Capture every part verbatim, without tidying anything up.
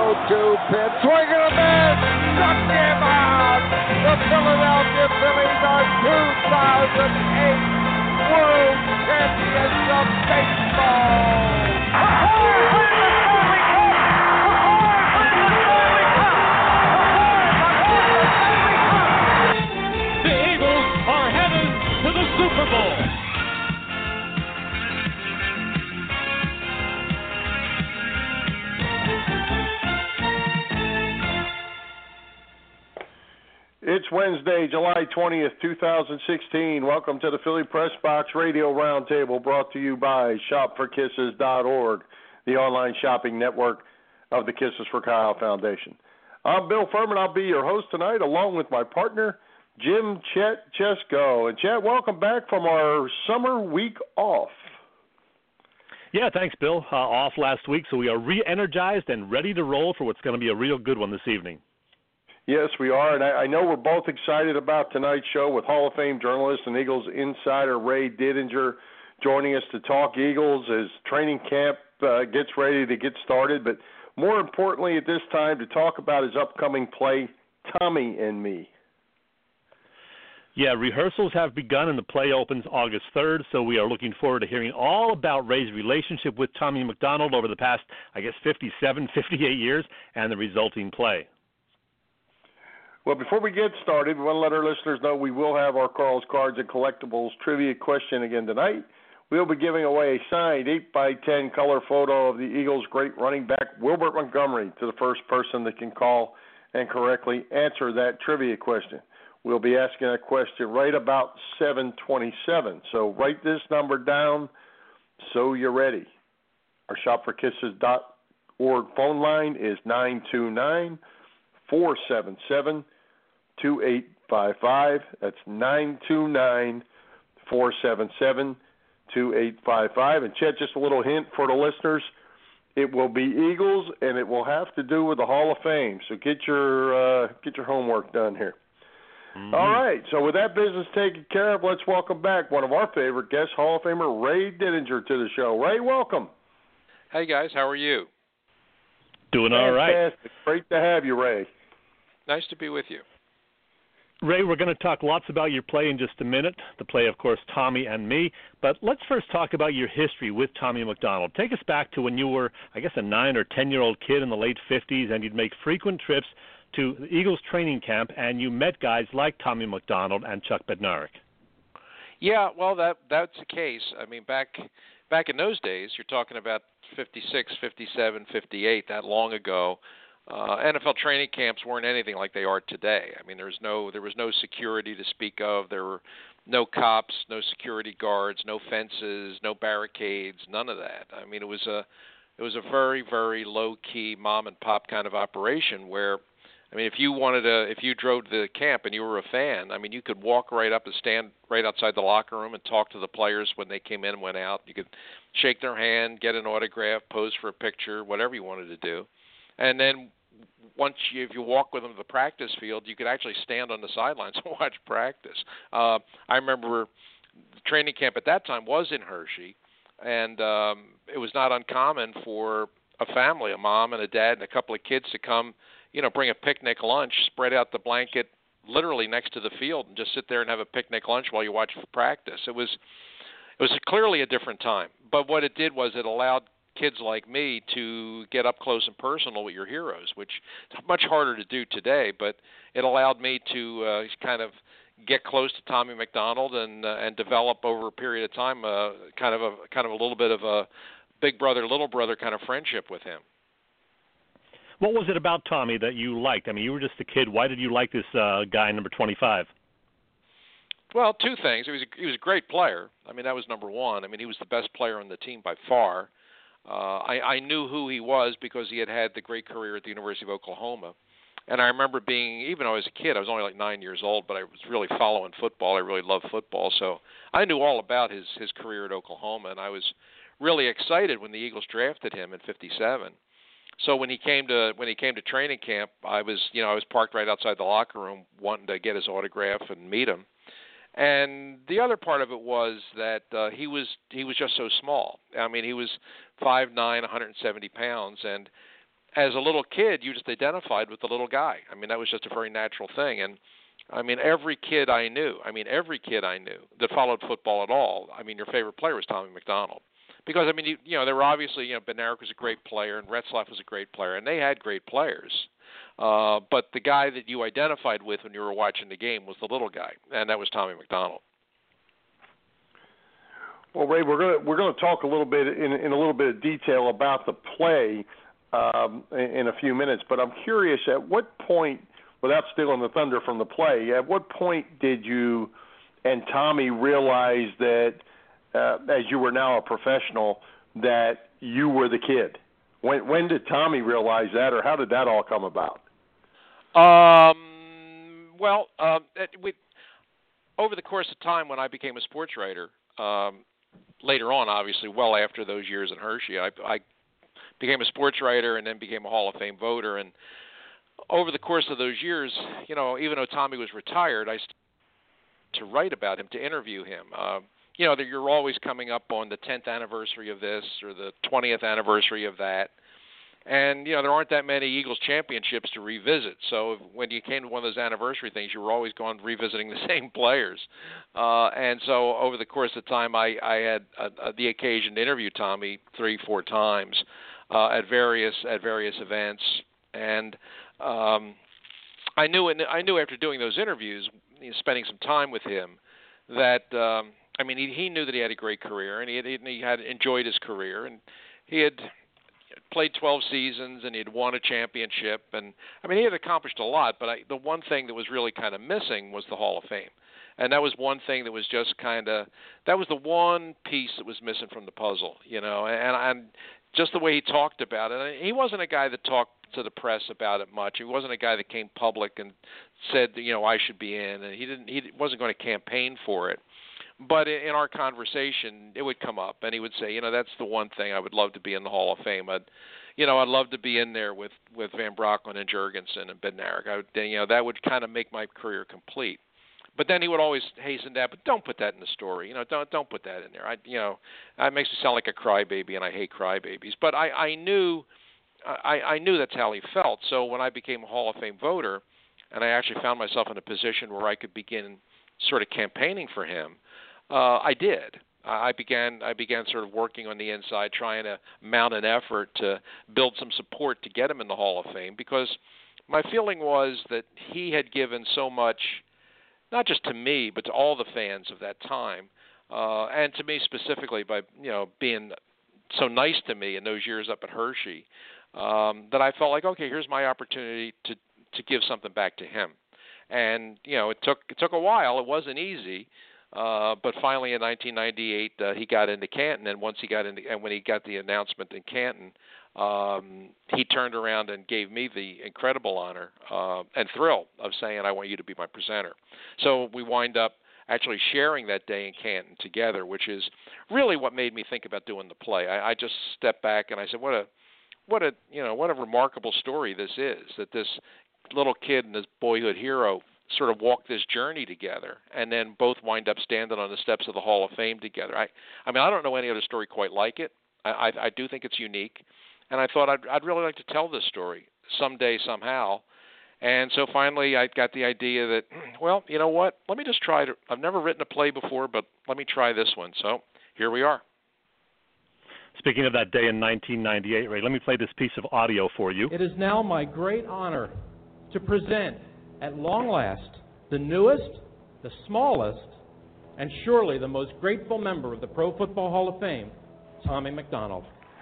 oh-two pitch. Swing and a miss. Struck him out. The Philadelphia Phillies are two thousand eight World Champions of Baseball. The Eagles are headed to the Super Bowl. It's Wednesday, July twentieth, two thousand sixteen. Welcome to the Philly Press Box Radio Roundtable, brought to you by shop for kisses dot org, the online shopping network of the Kisses for Kyle Foundation. I'm Bill Furman. I'll be your host tonight, along with my partner, Jim Chet Chesko. And Chet, welcome back from our summer week off. Yeah, thanks, Bill. Uh, off last week, so we are re-energized and ready to roll for what's going to be a real good one this evening. Yes, we are, and I, I know we're both excited about tonight's show with Hall of Fame journalist and Eagles insider Ray Didinger joining us to talk Eagles as training camp uh, gets ready to get started, but more importantly at this time to talk about his upcoming play, Tommy and Me. Yeah, rehearsals have begun and the play opens August third, so we are looking forward to hearing all about Ray's relationship with Tommy McDonald over the past, I guess, fifty-seven, fifty-eight years and the resulting play. Well, before we get started, we want to let our listeners know we will have our Carl's Cards and Collectibles trivia question again tonight. We'll be giving away a signed eight by ten color photo of the Eagles' great running back, Wilbert Montgomery, to the first person that can call and correctly answer that trivia question. We'll be asking that question right about seven twenty-seven. So write this number down so you're ready. Our shop for kisses dot org phone line is nine two nine, four seven seven, two eight five five. That's nine two nine, four seven seven, two eight five five. And Chet, just a little hint for the listeners, it will be Eagles, and it will have to do with the Hall of Fame. So get your uh, get your homework done here. Mm-hmm. All right, so with that business taken care of, let's welcome back one of our favorite guests, Hall of Famer Ray Didinger, to the show. Ray, welcome. Hey, guys, how are you? Doing all right. Fantastic. Great to have you, Ray. Nice to be with you. Ray, we're going to talk lots about your play in just a minute, the play, of course, Tommy and Me. But let's first talk about your history with Tommy McDonald. Take us back to when you were, I guess, a nine- or ten-year-old kid in the late fifties, and you'd make frequent trips to the Eagles training camp, and you met guys like Tommy McDonald and Chuck Bednarik. Yeah, well, that that's the case. I mean, back back in those days, you're talking about fifty-six, fifty-seven, fifty-eight, that long ago. Uh, N F L training camps weren't anything like they are today. I mean, there's no there was no security to speak of. There were no cops, no security guards, no fences, no barricades, none of that. I mean, it was a it was a very very low key mom and pop kind of operation where, I mean, if you wanted to, if you drove to the camp and you were a fan, I mean, you could walk right up and stand right outside the locker room and talk to the players when they came in and went out. You could shake their hand, get an autograph, pose for a picture, whatever you wanted to do. And then once you, if you walk with them to the practice field, you could actually stand on the sidelines and watch practice. Uh, I remember the training camp at that time was in Hershey, and um, it was not uncommon for a family, a mom and a dad and a couple of kids to come, you know, bring a picnic lunch, spread out the blanket literally next to the field, and just sit there and have a picnic lunch while you watch practice. It was it was clearly a different time. But what it did was it allowed kids like me to get up close and personal with your heroes, which is much harder to do today. But it allowed me to uh, kind of get close to Tommy McDonald and uh, and develop over a period of time uh, kind of a kind of a little bit of a big brother little brother kind of friendship with him. What was it about Tommy that you liked? I mean, you were just a kid. Why did you like this uh, guy, number twenty-five? Well, two things. He was a, he was a great player. I mean, that was number one. I mean, he was the best player on the team by far. Uh, I, I knew who he was because he had had the great career at the University of Oklahoma. And I remember being, even though I was a kid, I was only like nine years old, but I was really following football. I really loved football. So I knew all about his, his career at Oklahoma, and I was really excited when the Eagles drafted him in fifty-seven. So when he came to when he came to training camp, I was you know I was parked right outside the locker room, wanting to get his autograph and meet him. And the other part of it was that uh, he was he was just so small. I mean, he was five nine, one hundred seventy pounds, and as a little kid, you just identified with the little guy. I mean, that was just a very natural thing. And I mean, every kid I knew, I mean, every kid I knew that followed football at all, I mean, your favorite player was Tommy McDonald. Because, I mean, you, you know, there were obviously, you know, Bednarik was a great player and Retzlaff was a great player, and they had great players. Uh, but the guy that you identified with when you were watching the game was the little guy, and that was Tommy McDonald. Well, Ray, we're going to we're going to talk a little bit in, in a little bit of detail about the play um, in, in a few minutes. But I'm curious, at what point, without stealing the thunder from the play, at what point did you and Tommy realize that, uh, as you were now a professional, that you were the kid? When when did Tommy realize that, or how did that all come about? Um. Well, um, it, we, over the course of time, when I became a sports writer. Um, Later on, obviously, well after those years in Hershey, I, I became a sports writer and then became a Hall of Fame voter. And over the course of those years, you know, even though Tommy was retired, I started to write about him, to interview him. Uh, you know, that you're always coming up on the tenth anniversary of this or the twentieth anniversary of that. And, you know, there aren't that many Eagles championships to revisit. So when you came to one of those anniversary things, you were always going revisiting the same players. Uh, and so over the course of time, I, I had uh, the occasion to interview Tommy three, four times uh, at various at various events. And um, I knew I knew after doing those interviews, you know, spending some time with him, that um, I mean he, he knew that he had a great career and he had, he had enjoyed his career, and he had played twelve seasons and he had won a championship, and I mean he had accomplished a lot, but I, the one thing that was really kind of missing was the Hall of Fame. And that was one thing that was just kind of, that was the one piece that was missing from the puzzle, you know, and, and just the way he talked about it. He wasn't a guy that talked to the press about it much. He wasn't a guy that came public and said, you know, I should be in, and he didn't, he wasn't going to campaign for it. But in our conversation, it would come up, and he would say, you know, that's the one thing I would love to be in the Hall of Fame. I'd, you know, I'd love to be in there with, with Van Brocklin and Jurgensen and Bednarik. I would, you know, that would kind of make my career complete. But then he would always hasten that, but don't put that in the story. You know, don't don't put that in there. I, you know, it makes me sound like a crybaby, and I hate crybabies. But I, I knew, I, I knew that's how he felt. So when I became a Hall of Fame voter, and I actually found myself in a position where I could begin sort of campaigning for him, Uh, I did. I began. I began sort of working on the inside, trying to mount an effort to build some support to get him in the Hall of Fame, because my feeling was that he had given so much, not just to me, but to all the fans of that time, uh, and to me specifically by you know being so nice to me in those years up at Hershey, um, that I felt like, okay, here's my opportunity to to give something back to him. And you know, it took it took a while. It wasn't easy. Uh, but finally, in nineteen ninety-eight, uh, he got into Canton, and once he got into, and when he got the announcement in Canton, um, he turned around and gave me the incredible honor uh, and thrill of saying, "I want you to be my presenter." So we wind up actually sharing that day in Canton together, which is really what made me think about doing the play. I, I just stepped back and I said, "What a, what a, you know, what a remarkable story this is. That this little kid and this boyhood hero sort of walk this journey together, and then both wind up standing on the steps of the Hall of Fame together." I, I mean, I don't know any other story quite like it. I, I, I do think it's unique, and I thought I'd, I'd really like to tell this story someday, somehow. And so finally, I got the idea that, well, you know what? Let me just try to. I've never written a play before, but let me try this one. So here we are. Speaking of that day in nineteen ninety-eight, Ray, let me play this piece of audio for you. It is now my great honor to present, at long last, the newest, the smallest, and surely the most grateful member of the Pro Football Hall of Fame, Tommy McDonald.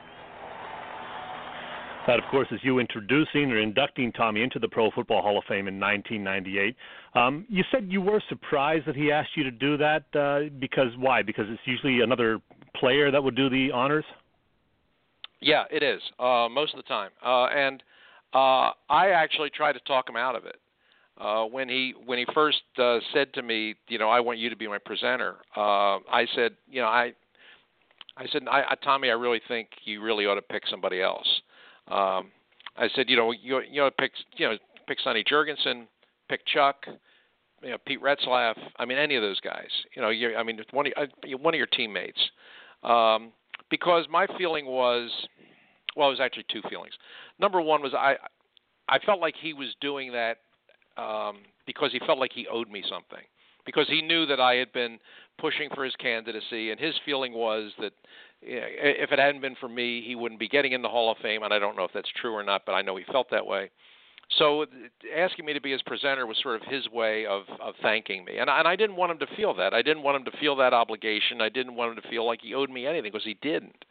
That, of course, is you introducing or inducting Tommy into the Pro Football Hall of Fame in nineteen ninety-eight. Um, you said you were surprised that he asked you to do that. Uh, because why? Because it's usually another player that would do the honors? Yeah, it is, uh, most of the time. Uh, and uh, I actually tried to talk him out of it. Uh, when he when he first uh, said to me, you know, I want you to be my presenter, uh, I said, you know, I I said, I, I, Tommy, I really think you really ought to pick somebody else. Um, I said, you know, you you know, pick you know, pick Sonny Jurgensen, pick Chuck, you know, Pete Retzlaff. I mean, any of those guys. You know, you I mean, one of, one of your teammates. Um, because my feeling was, well, it was actually two feelings. Number one was I I felt like he was doing that um, because he felt like he owed me something, because he knew that I had been pushing for his candidacy, and his feeling was that you know, if it hadn't been for me, he wouldn't be getting in the Hall of Fame, and I don't know if that's true or not, but I know he felt that way. So asking me to be his presenter was sort of his way of, of thanking me. And, and I didn't want him to feel that. I didn't want him to feel that obligation. I didn't want him to feel like he owed me anything, because he didn't.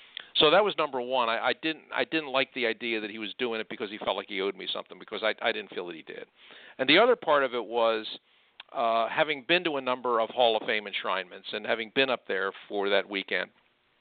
So that was number one. I, I didn't I didn't like the idea that he was doing it because he felt like he owed me something, because I, I didn't feel that he did. And the other part of it was uh, having been to a number of Hall of Fame enshrinements and having been up there for that weekend,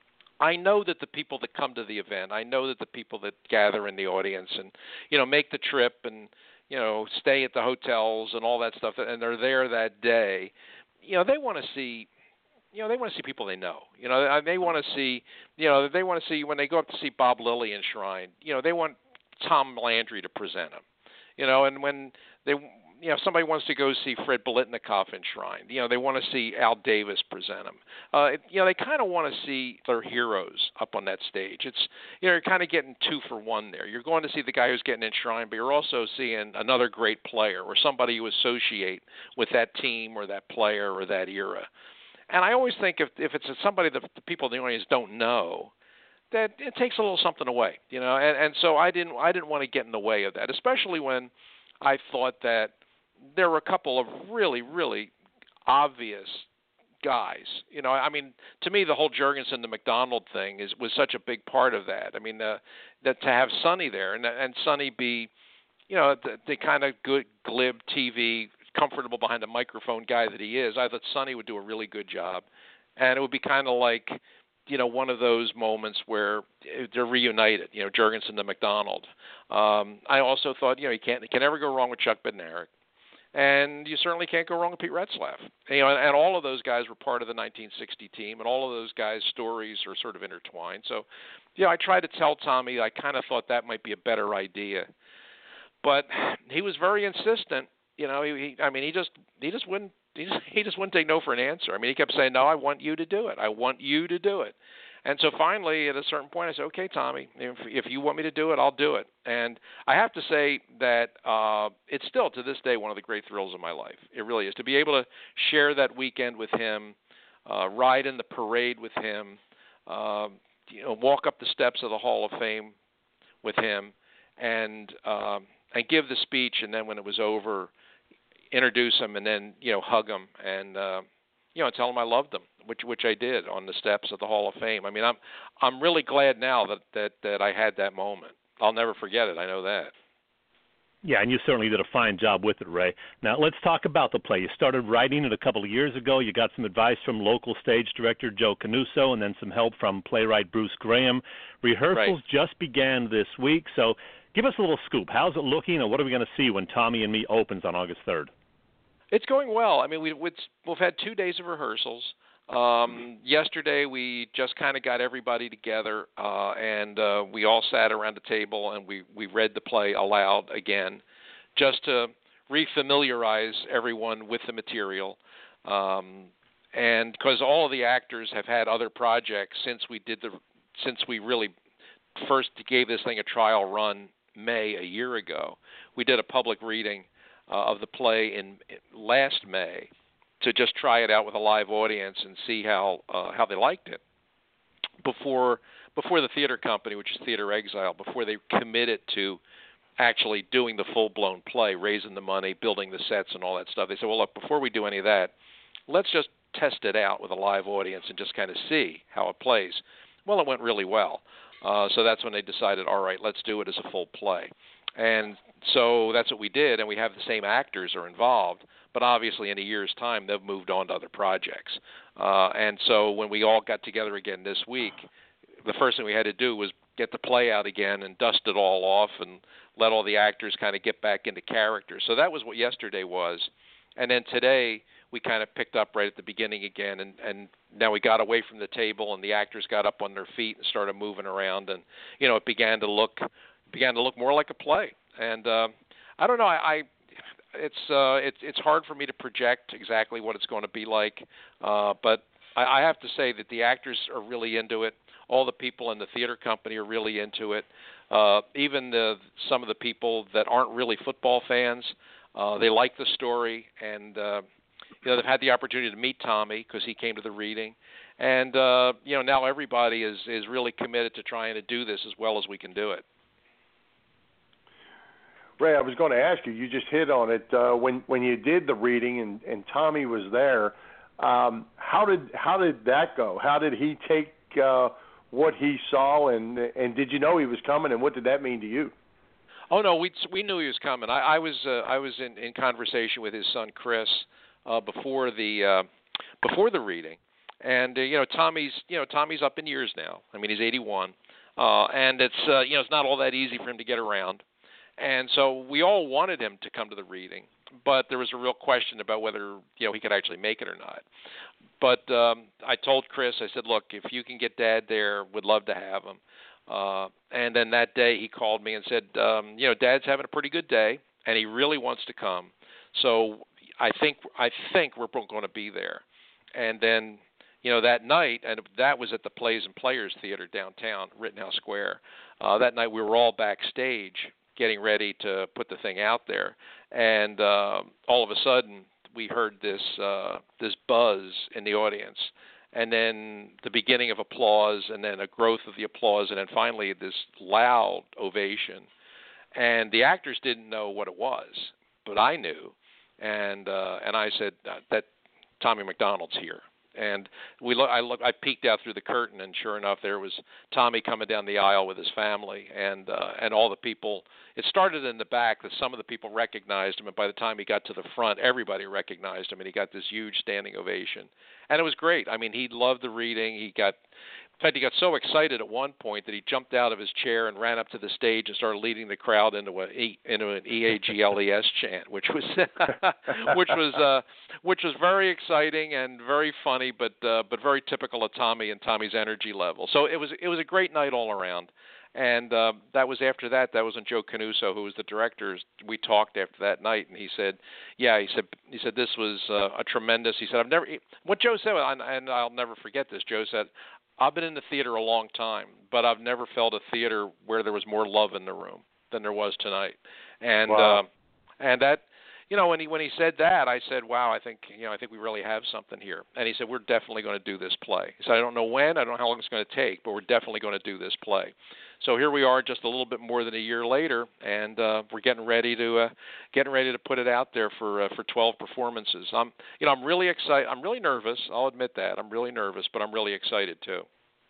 I know that the people that come to the event, I know that the people that gather in the audience and, you know, make the trip and, you know, stay at the hotels and all that stuff, and they're there that day, you know, they want to see, you know, they want to see people they know. You know, they want to see, you know, they want to see when they go up to see Bob Lilly enshrined, you know, they want Tom Landry to present him. You know, and when they, you know, if somebody wants to go see Fred Biletnikoff enshrined, you know, they want to see Al Davis present him. Uh, it, you know, they kind of want to see their heroes up on that stage. It's, you know, you're kind of getting two for one there. You're going to see the guy who's getting enshrined, but you're also seeing another great player or somebody you associate with that team or that player or that era. And I always think if if it's somebody that the people in the audience don't know, that it takes a little something away, you know. And, and so I didn't I didn't want to get in the way of that, especially when I thought that there were a couple of really, really obvious guys. You know, I mean, to me, the whole Jurgensen to McDonald thing is was such a big part of that. I mean, uh, that to have Sonny there and and Sonny be, you know, the, the kind of good, glib T V, comfortable behind a microphone guy that he is, I thought Sonny would do a really good job. And it would be kind of like, you know, one of those moments where they're reunited, you know, Jurgensen to McDonald. Um, I also thought, you know, you can't, you can never go wrong with Chuck Bednarik. And you certainly can't go wrong with Pete Retzlaff. You know, and, and all of those guys were part of the nineteen sixty team, and all of those guys' stories are sort of intertwined. So, yeah, I tried to tell Tommy I kind of thought that might be a better idea. But he was very insistent. You know, he, he I mean, he just he just wouldn't he just, he just wouldn't take no for an answer. I mean, he kept saying, "No, I want you to do it. I want you to do it." And so finally, at a certain point, I said, "Okay, Tommy, if, if you want me to do it, I'll do it." And I have to say that uh, it's still, to this day, one of the great thrills of my life. It really is. To be able to share that weekend with him, uh, ride in the parade with him, uh, you know, walk up the steps of the Hall of Fame with him, and um, and give the speech, and then when it was over, introduce him, and then, you know, hug him, and uh, you know, tell him I loved him, which which I did on the steps of the Hall of Fame. I mean, I'm I'm really glad now that, that, that I had that moment. I'll never forget it. I know that. Yeah, and you certainly did a fine job with it, Ray. Now, let's talk about the play. You started writing it a couple of years ago. You got some advice from local stage director Joe Canuso and then some help from playwright Bruce Graham. Rehearsals Right. just began this week, so give us a little scoop. How's it looking, and what are we going to see when Tommy and Me opens on August third? It's going well. I mean, we, we've had two days of rehearsals. Um, yesterday, we just kind of got everybody together, uh, and uh, we all sat around the table, and we, we read the play aloud again, just to refamiliarize everyone with the material. Um, and because all of the actors have had other projects since we did the, since we really first gave this thing a trial run May a year ago, we did a public reading Uh, of the play in, in last May to just try it out with a live audience and see how uh, how they liked it before before the theater company, which is Theater Exile, before they committed to actually doing the full-blown play, raising the money, building the sets and all that stuff. They said, well, look, before we do any of that, let's just test it out with a live audience and just kind of see how it plays. Well, it went really well. Uh, so that's when they decided, all right, let's do it as a full play. And so that's what we did, and we have the same actors are involved, but obviously in a year's time they've moved on to other projects. Uh, and so when we all got together again this week, the first thing we had to do was get the play out again and dust it all off and let all the actors kind of get back into character. So that was what yesterday was. And then today we kind of picked up right at the beginning again, and, and now we got away from the table and the actors got up on their feet and started moving around, and, you know, it began to look began to look more like a play. And uh, I don't know, I, I it's uh, it's it's hard for me to project exactly what it's going to be like, uh, but I, I have to say that the actors are really into it. all the people in the theater company are really into it. Uh, even the, some of the people that aren't really football fans, uh, they like the story, and uh, you know, they've had the opportunity to meet Tommy because he came to the reading. And, uh, you know, now everybody is, is really committed to trying to do this as well as we can do it. Ray, I was going to ask you, you just hit on it. Uh, when when you did the reading and, and Tommy was there, um, how did how did that go? How did he take uh, what he saw, and and did you know he was coming, and what did that mean to you? Oh no, we we knew he was coming. I, I was uh, I was in, in conversation with his son Chris uh, before the uh, before the reading, and uh, you know Tommy's you know Tommy's up in years now. I mean he's eighty-one, uh, and it's uh, you know it's not all that easy for him to get around, and so we all wanted him to come to the reading, but there was a real question about whether you know he could actually make it or not. But um, I told Chris, I said, look, if you can get Dad there, would love to have him. Uh, and then that day he called me and said, um, you know, Dad's having a pretty good day, and he really wants to come. So I think I think we're going to be there. And then, you know, that night, and that was at the Plays and Players Theater downtown, Rittenhouse Square. Uh, that night we were all backstage getting ready to put the thing out there. And uh, all of a sudden we heard this uh, this buzz in the audience. And then the beginning of applause, and then a growth of the applause, and then finally this loud ovation. And the actors didn't know what it was, but I knew. And uh, and I said that Tommy McDonald's here. And we look, I look, I peeked out through the curtain, and sure enough, there was Tommy coming down the aisle with his family, and uh, and all the people. It started in the back that some of the people recognized him, and by the time he got to the front, everybody recognized him, and he got this huge standing ovation. And it was great. I mean, he loved the reading. He got, in fact, he got so excited at one point that he jumped out of his chair and ran up to the stage and started leading the crowd into a into an E A G L E S chant, which was which was uh, which was very exciting and very funny, but uh, but very typical of Tommy and Tommy's energy level. So it was it was a great night all around. And uh, that was after that. That was when Joe Canuso, who was the director, we talked after that night, and he said, "Yeah," he said, he said this was uh, a tremendous. He said, "I've never." What Joe said, and I'll never forget this. Joe said, "I've been in the theater a long time, but I've never felt a theater where there was more love in the room than there was tonight." And wow. uh, and that, you know, when he when he said that, I said, "Wow, I think you know, I think we really have something here." And he said, "We're definitely going to do this play." He said, "I don't know when, I don't know how long it's going to take, but we're definitely going to do this play." So here we are, just a little bit more than a year later, and uh, we're getting ready to uh, getting ready to put it out there for uh, for twelve performances. I'm, you know, I'm really excited. I'm really nervous. I'll admit that. I'm really nervous, but I'm really excited too.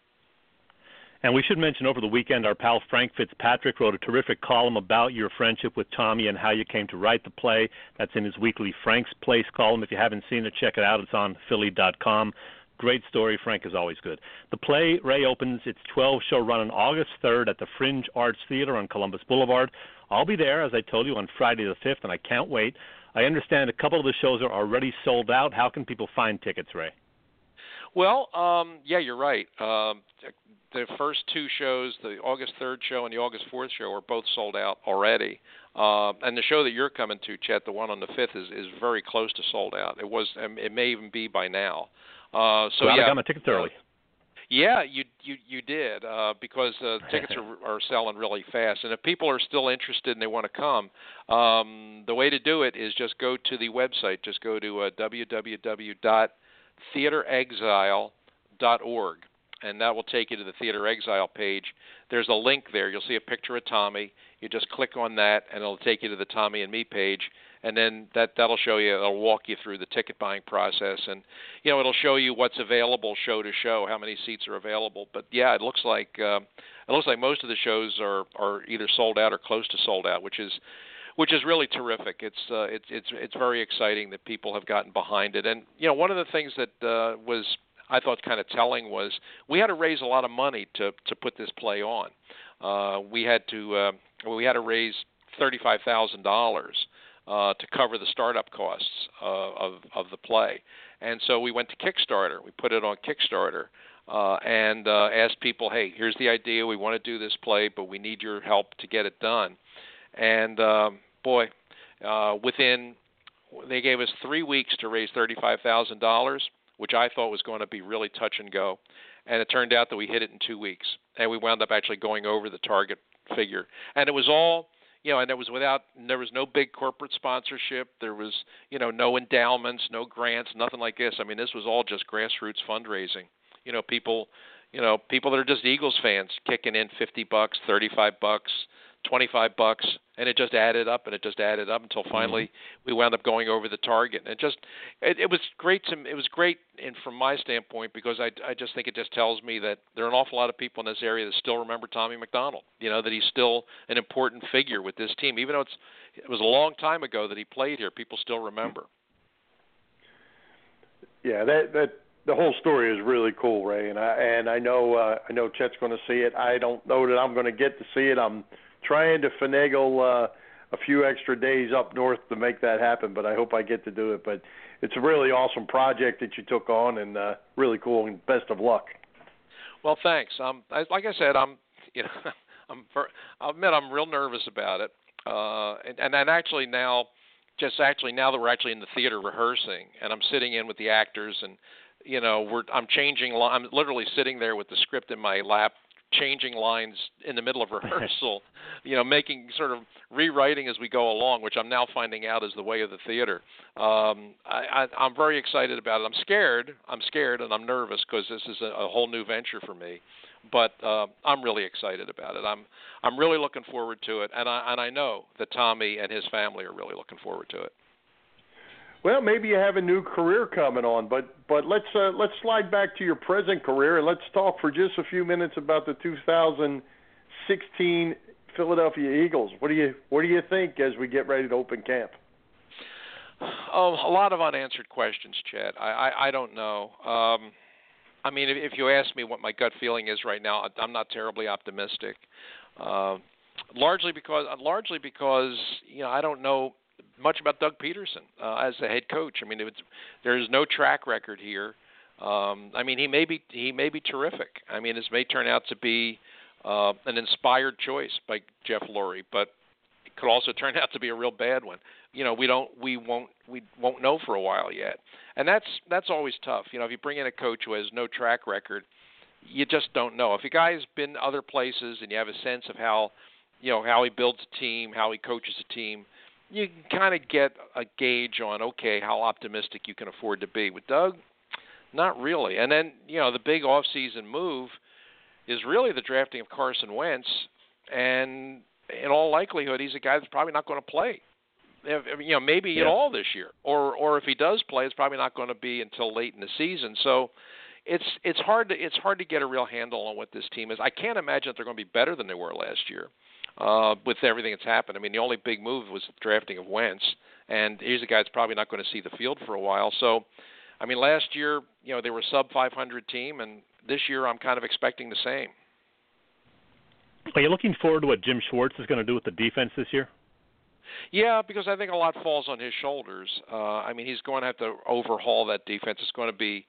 And we should mention over the weekend, our pal Frank Fitzpatrick wrote a terrific column about your friendship with Tommy and how you came to write the play. That's in his weekly Frank's Place column. If you haven't seen it, check it out. It's on Philly dot com. Great story. Frank is always good. The play, Ray, opens its twelve-show run on August third at the Fringe Arts Theater on Columbus Boulevard. I'll be there, as I told you, on Friday the fifth, and I can't wait. I understand a couple of the shows are already sold out. How can people find tickets, Ray? Well, um, yeah, you're right. Um, the first two shows, the August third show and the August fourth show, are both sold out already. Uh, and the show that you're coming to, Chet, the one on the fifth, is, is very close to sold out. It was, it may even be by now. Uh, so Glad yeah, I got my tickets early. Yeah, you you you did uh, because uh, tickets are, are selling really fast. And if people are still interested and they want to come, um, the way to do it is just go to the website. Just go to uh, w w w dot theater exile dot org, and that will take you to the Theater Exile page. There's a link there. You'll see a picture of Tommy. You just click on that, and it'll take you to the Tommy and Me page. And then that, that'll show you, it'll walk you through the ticket buying process. And, you know, it'll show you what's available show to show, how many seats are available. But, yeah, it looks like uh, it looks like most of the shows are, are either sold out or close to sold out, which is which is really terrific. It's uh, it's it's it's very exciting that people have gotten behind it. And, you know, one of the things that uh, was, I thought, kind of telling was we had to raise a lot of money to, to put this play on. Uh, we had to uh, we had to raise thirty-five thousand dollars. Uh, to cover the startup costs uh, of of the play, and so we went to Kickstarter. We put it on Kickstarter uh, and uh, asked people, "Hey, here's the idea. We want to do this play, but we need your help to get it done." And um, boy, uh, within they gave us three weeks to raise thirty-five thousand dollars, which I thought was going to be really touch and go. and it turned out that we hit it in two weeks, and we wound up actually going over the target figure, and it was all, you know, and it was without, there was no big corporate sponsorship, there was, you know, no endowments, no grants, nothing like this. I mean, this was all just grassroots fundraising. You know, people, you know, people that are just Eagles fans kicking in fifty bucks, thirty-five bucks, twenty-five bucks, and it just added up and it just added up until finally mm-hmm. we wound up going over the target. And it just, it, it was great to, it was great, and from my standpoint, because I, I just think it just tells me that there are an awful lot of people in this area that still remember Tommy McDonald. You know, that he's still an important figure with this team, even though it's, it was a long time ago that he played here. People still remember. Yeah, that that the whole story is really cool, Ray, and I and I know uh, I know Chet's going to see it. I don't know that I'm going to get to see it. I'm trying to finagle uh, a few extra days up north to make that happen, but I hope I get to do it. But it's a really awesome project that you took on, and uh, really cool. And best of luck. Well, thanks. Um, I, like I said, I'm you know I'm for, I'll admit I'm real nervous about it, uh, and and then actually now. Just actually now that we're actually in the theater rehearsing, and I'm sitting in with the actors, and you know we're I'm changing. I'm literally sitting there with the script in my lap, changing lines in the middle of rehearsal. you know, making sort of rewriting as we go along, which I'm now finding out is the way of the theater. Um, I, I, I'm very excited about it. I'm scared. I'm scared, and I'm nervous because this is a, a whole new venture for me. But uh, I'm really excited about it. I'm I'm really looking forward to it, and I and I know that Tommy and his family are really looking forward to it. Well, maybe you have a new career coming on, but but let's uh, let's slide back to your present career and let's talk for just a few minutes about the two thousand sixteen Philadelphia Eagles. What do you what do you think as we get ready to open camp? Oh, a lot of unanswered questions, Chad. I I, I don't know. Um, I mean, if, if you ask me what my gut feeling is right now, I'm not terribly optimistic. Uh, largely because, largely because you know, I don't know much about Doug Peterson uh, as the head coach. I mean, it, there's no track record here. Um, I mean, he may be he may be terrific. I mean, this may turn out to be uh, an inspired choice by Jeff Lurie, but it could also turn out to be a real bad one. You know, we don't, we won't, we won't know for a while yet, and that's that's always tough. You know, if you bring in a coach who has no track record, you just don't know. If a guy's been other places and you have a sense of how, you know, how he builds a team, how he coaches a team, you can kind of get a gauge on, okay, how optimistic you can afford to be. With Doug, not really. And then, you know, the big off-season move is really the drafting of Carson Wentz, and in all likelihood, he's a guy that's probably not going to play. You know, maybe yeah. at all this year, or or if he does play, it's probably not going to be until late in the season. So it's it's hard to it's hard to get a real handle on what this team is. I can't imagine that they're going to be better than they were last year uh, with everything that's happened. I mean, the only big move was the drafting of Wentz, and he's a guy that's probably not going to see the field for a while. So, I mean, last year, you know, they were a sub five hundred team, and this year I'm kind of expecting the same. Are you looking forward to what Jim Schwartz is going to do with the defense this year? Yeah, because I think a lot falls on his shoulders. Uh, I mean, he's going to have to overhaul that defense. It's going to be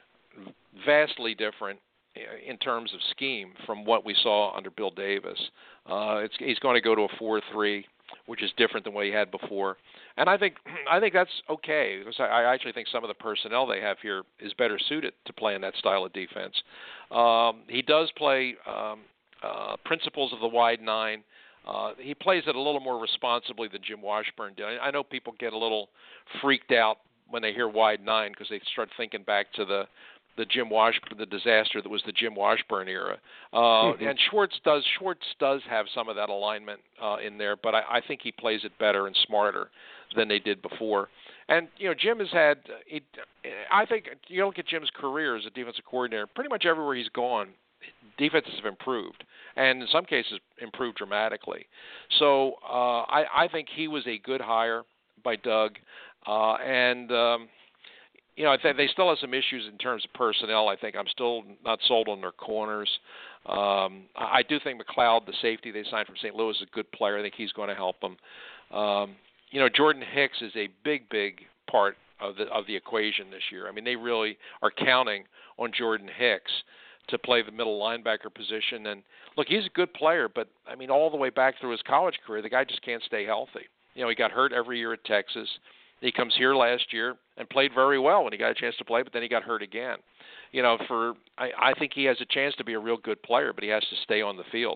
vastly different in terms of scheme from what we saw under Bill Davis. Uh, it's, he's going to go to a four three, which is different than what he had before. And I think I think that's okay, because I, I actually think some of the personnel they have here is better suited to play in that style of defense. Um, he does play um, uh, principles of the wide nine. Uh, he plays it a little more responsibly than Jim Washburn did. I, I know people get a little freaked out when they hear wide nine because they start thinking back to the the Jim Washburn, the disaster that was the Jim Washburn era. Uh, mm-hmm. And Schwartz does Schwartz does have some of that alignment uh, in there, but I, I think he plays it better and smarter than they did before. And you know, Jim has had. He, I think you look at Jim's career as a defensive coordinator. Pretty much everywhere he's gone, defenses have improved, and in some cases improved dramatically. So uh, I, I think he was a good hire by Doug, uh, and um, you know I think they still have some issues in terms of personnel. I think I'm still not sold on their corners. Um, I do think McLeod, the safety they signed from Saint Louis, is a good player. I think he's going to help them. Um, you know, Jordan Hicks is a big, big part of the of the equation this year. I mean, they really are counting on Jordan Hicks to play the middle linebacker position. And look, he's a good player, but I mean, all the way back through his college career, the guy just can't stay healthy. You know, he got hurt every year at Texas. He comes here last year and played very well when he got a chance to play, but then he got hurt again. you know, for I, I think he has a chance to be a real good player, but he has to stay on the field.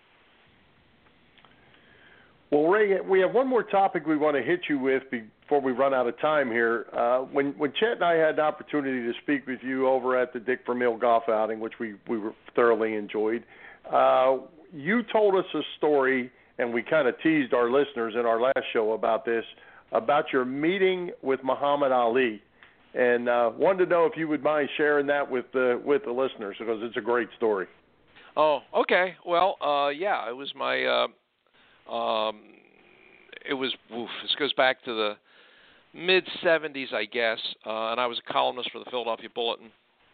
Well, Ray, we have one more topic we want to hit you with before we run out of time here. Uh, when when Chet and I had the opportunity to speak with you over at the Dick Vermeil golf outing, which we, we thoroughly enjoyed, uh, you told us a story, and we kind of teased our listeners in our last show about this, about your meeting with Muhammad Ali. And uh, wanted to know if you would mind sharing that with the, with the listeners, because it's a great story. Oh, okay. Well, uh, yeah, it was my uh, – Um, it was, oof, this goes back to the mid-seventies, I guess, uh, and I was a columnist for the Philadelphia Bulletin.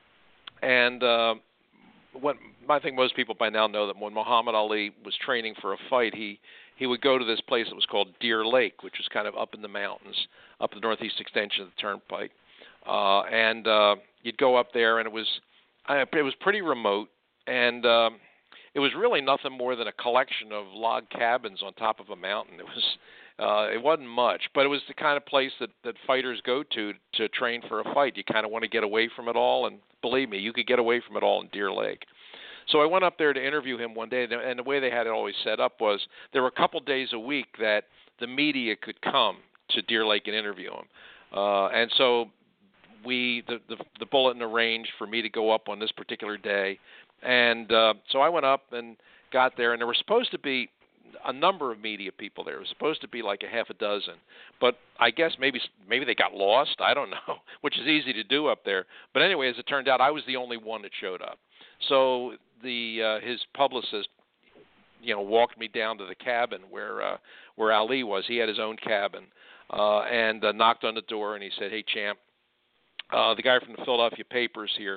And uh, what I think most people by now know that when Muhammad Ali was training for a fight, he, he would go to this place that was called Deer Lake, which was kind of up in the mountains, up the northeast extension of the Turnpike. Uh, and uh, you'd go up there, and it was uh, it was pretty remote, and um, it was really nothing more than a collection of log cabins on top of a mountain. It was, uh, it wasn't much, but it was the kind of place that, that fighters go to to train for a fight. You kind of want to get away from it all, and believe me, you could get away from it all in Deer Lake. So I went up there to interview him one day, and the way they had it always set up was there were a couple days a week that the media could come to Deer Lake and interview him. Uh, and so we, the, the, the Bulletin arranged for me to go up on this particular day. And uh, so I went up and got there, and there were supposed to be a number of media people there. It was supposed to be like a half a dozen. But I guess maybe maybe they got lost. I don't know, which is easy to do up there. But anyway, as it turned out, I was the only one that showed up. So the uh, his publicist, you know, walked me down to the cabin where uh, where Ali was. He had his own cabin, uh, and uh, knocked on the door, and he said, "Hey, champ, uh, the guy from the Philadelphia paper's here."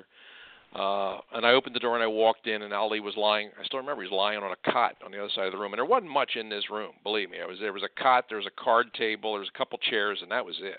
Uh, and I opened the door and I walked in, and Ali was lying. I still remember he was lying on a cot on the other side of the room, and there wasn't much in this room. Believe me, I was there was a cot, there was a card table, there was a couple chairs, and that was it.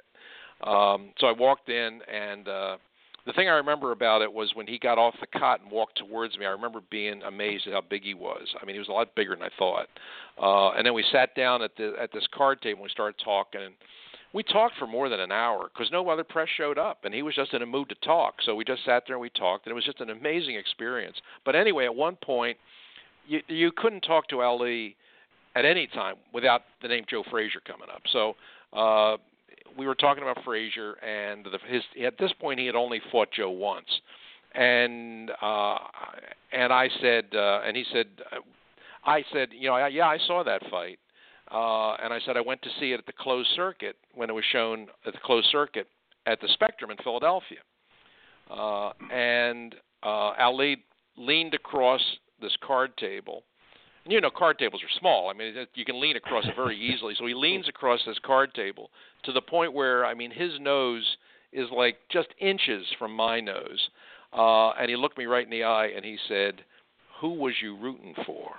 Um, so I walked in, and uh, the thing I remember about it was when he got off the cot and walked towards me. I remember being amazed at how big he was. I mean, he was a lot bigger than I thought. Uh, and then we sat down at the at this card table and we started talking. And we talked for more than an hour because no other press showed up, and he was just in a mood to talk. So we just sat there and we talked, and it was just an amazing experience. But anyway, at one point, you, you couldn't talk to Ali at any time without the name Joe Frazier coming up. So uh, we were talking about Frazier, and the, his, at this point he had only fought Joe once. And uh, and I said, uh, and he said, I said, you know, I, yeah, I saw that fight. Uh, and I said I went to see it at the closed circuit when it was shown at the closed circuit at the Spectrum in Philadelphia. Uh, and uh, Ali leaned across this card table. And you know, card tables are small. I mean, you can lean across it very easily. So he leans across this card table to the point where, I mean, his nose is like just inches from my nose. Uh, and he looked me right in the eye and he said, "Who was you rooting for?"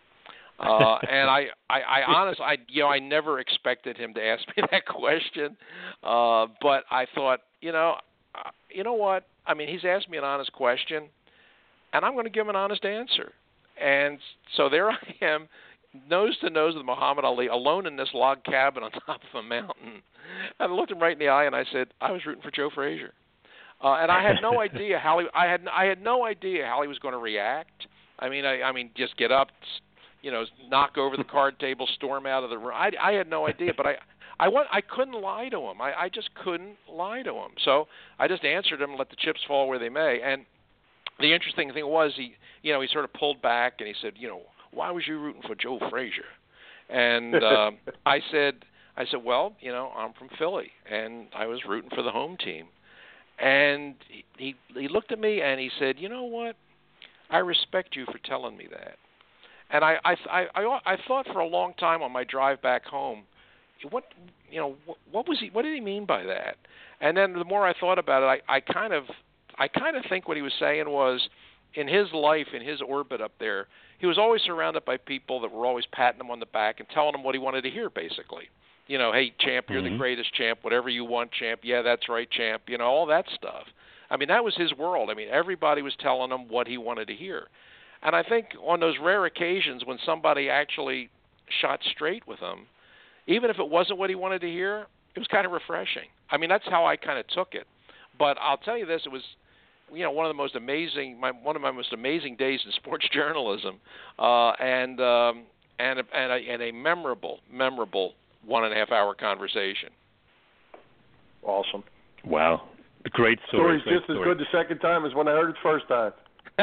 Uh, and I, I, I honestly, I, you know, I never expected him to ask me that question. Uh, but I thought, you know, uh, you know what? I mean, he's asked me an honest question, and I'm going to give him an honest answer. And so there I am, nose to nose with Muhammad Ali, alone in this log cabin on top of a mountain. And I looked him right in the eye, and I said, I was rooting for Joe Frazier. Uh, and I had no idea how he, I had, I had no idea how he was going to react. I mean, I, I mean, just get up, you know, knock over the card table, storm out of the room. I, I had no idea, but I, I, want, I couldn't lie to him. I, I just couldn't lie to him. So I just answered him and let the chips fall where they may. And the interesting thing was he, you know, he sort of pulled back and he said, you know, why was you rooting for Joe Frazier? And uh, I said, I said, well, you know, I'm from Philly, and I was rooting for the home team. And he, he, he looked at me and he said, you know what? I respect you for telling me that. And I, I, I, I, I thought for a long time on my drive back home, what, you know, what, what was he? What did he mean by that? And then the more I thought about it, I, I kind of, I kind of think what he was saying was, in his life, in his orbit up there, he was always surrounded by people that were always patting him on the back and telling him what he wanted to hear, basically. You know, hey, champ, you're mm-hmm. the greatest, champ, whatever you want, champ. Yeah, that's right, champ. You know, all that stuff. I mean, that was his world. I mean, everybody was telling him what he wanted to hear. And I think on those rare occasions when somebody actually shot straight with him, even if it wasn't what he wanted to hear, it was kind of refreshing. I mean, that's how I kind of took it. But I'll tell you this, it was you know, one of the most amazing, my, one of my most amazing days in sports journalism, uh, and um, and a, and a, and a memorable, memorable one and a half hour conversation. Awesome. Wow, great story. Story's just story. as good the second time as when I heard it the first time.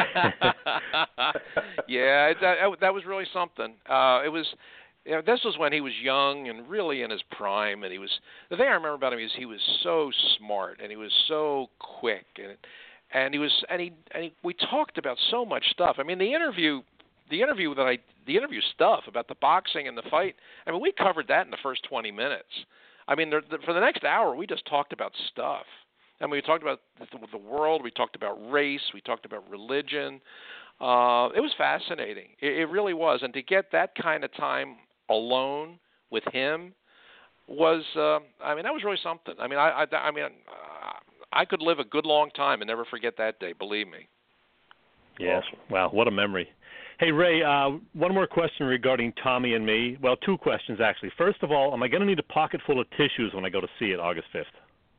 yeah, it, that, that was really something. Uh, it was. You know, this was when he was young and really in his prime, and he was. The thing I remember about him is he was so smart and he was so quick, and and he was and he and he, we talked about so much stuff. I mean, the interview, the interview that I, the interview stuff about the boxing and the fight. I mean, we covered that in the first twenty minutes. I mean, the, the, for the next hour, we just talked about stuff. I mean, we talked about the, the world, we talked about race, we talked about religion. Uh, it was fascinating. It, it really was, and to get that kind of time alone with him was, uh, I mean, that was really something. I mean, I, I, I mean, uh, I could live a good long time and never forget that day. Believe me. Yes. Awesome. Wow, what a memory. Hey, Ray, uh, one more question regarding Tommy and me. Well, two questions actually. First of all, am I going to need a pocket full of tissues when I go to see it August fifth?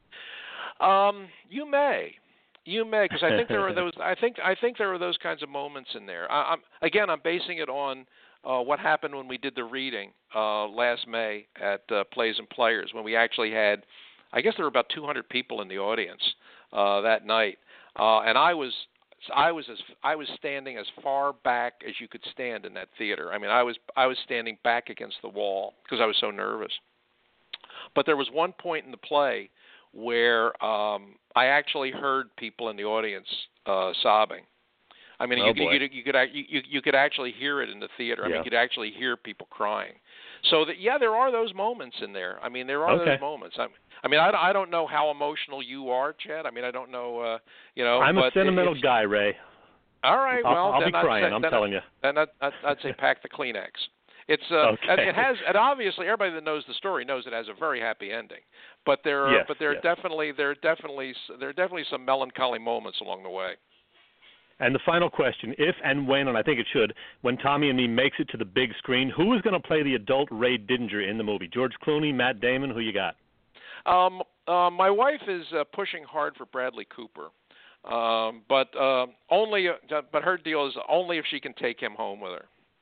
Um, you may. You may, because I think there are those. I think I think there are those kinds of moments in there. I, I'm again, I'm basing it on Uh, what happened when we did the reading uh, last May at uh, Plays and Players, when we actually had, I guess there were about two hundred people in the audience uh, that night, uh, and I was, I was as I was standing as far back as you could stand in that theater. I mean, I was I was standing back against the wall because I was so nervous. But there was one point in the play where um, I actually heard people in the audience uh, sobbing. I mean, oh, you, boy. you, you, you could you, you could actually hear it in the theater. I yeah. mean, you could actually hear people crying. So that yeah, there are those moments in there. I mean, there are okay. those moments. I, I mean, I, I don't know how emotional you are, Chad. I mean, I don't know. Uh, you know, I'm but a sentimental it, guy, Ray. All right, I'll, well, I'll then be I'd crying. say, I'm then telling I, you. Then I'd, I'd, I'd say pack the Kleenex. It's uh, okay. and it has, and obviously everybody that knows the story knows it has a very happy ending. But there, are, yes, but there yes. are definitely, there are definitely, there are definitely some melancholy moments along the way. And the final question, if and when, and I think it should, when Tommy and Me makes it to the big screen, who is going to play the adult Ray Didinger in the movie? George Clooney, Matt Damon, who you got? Um, uh, my wife is uh, pushing hard for Bradley Cooper, um, but uh, only, uh, but her deal is only if she can take him home with her.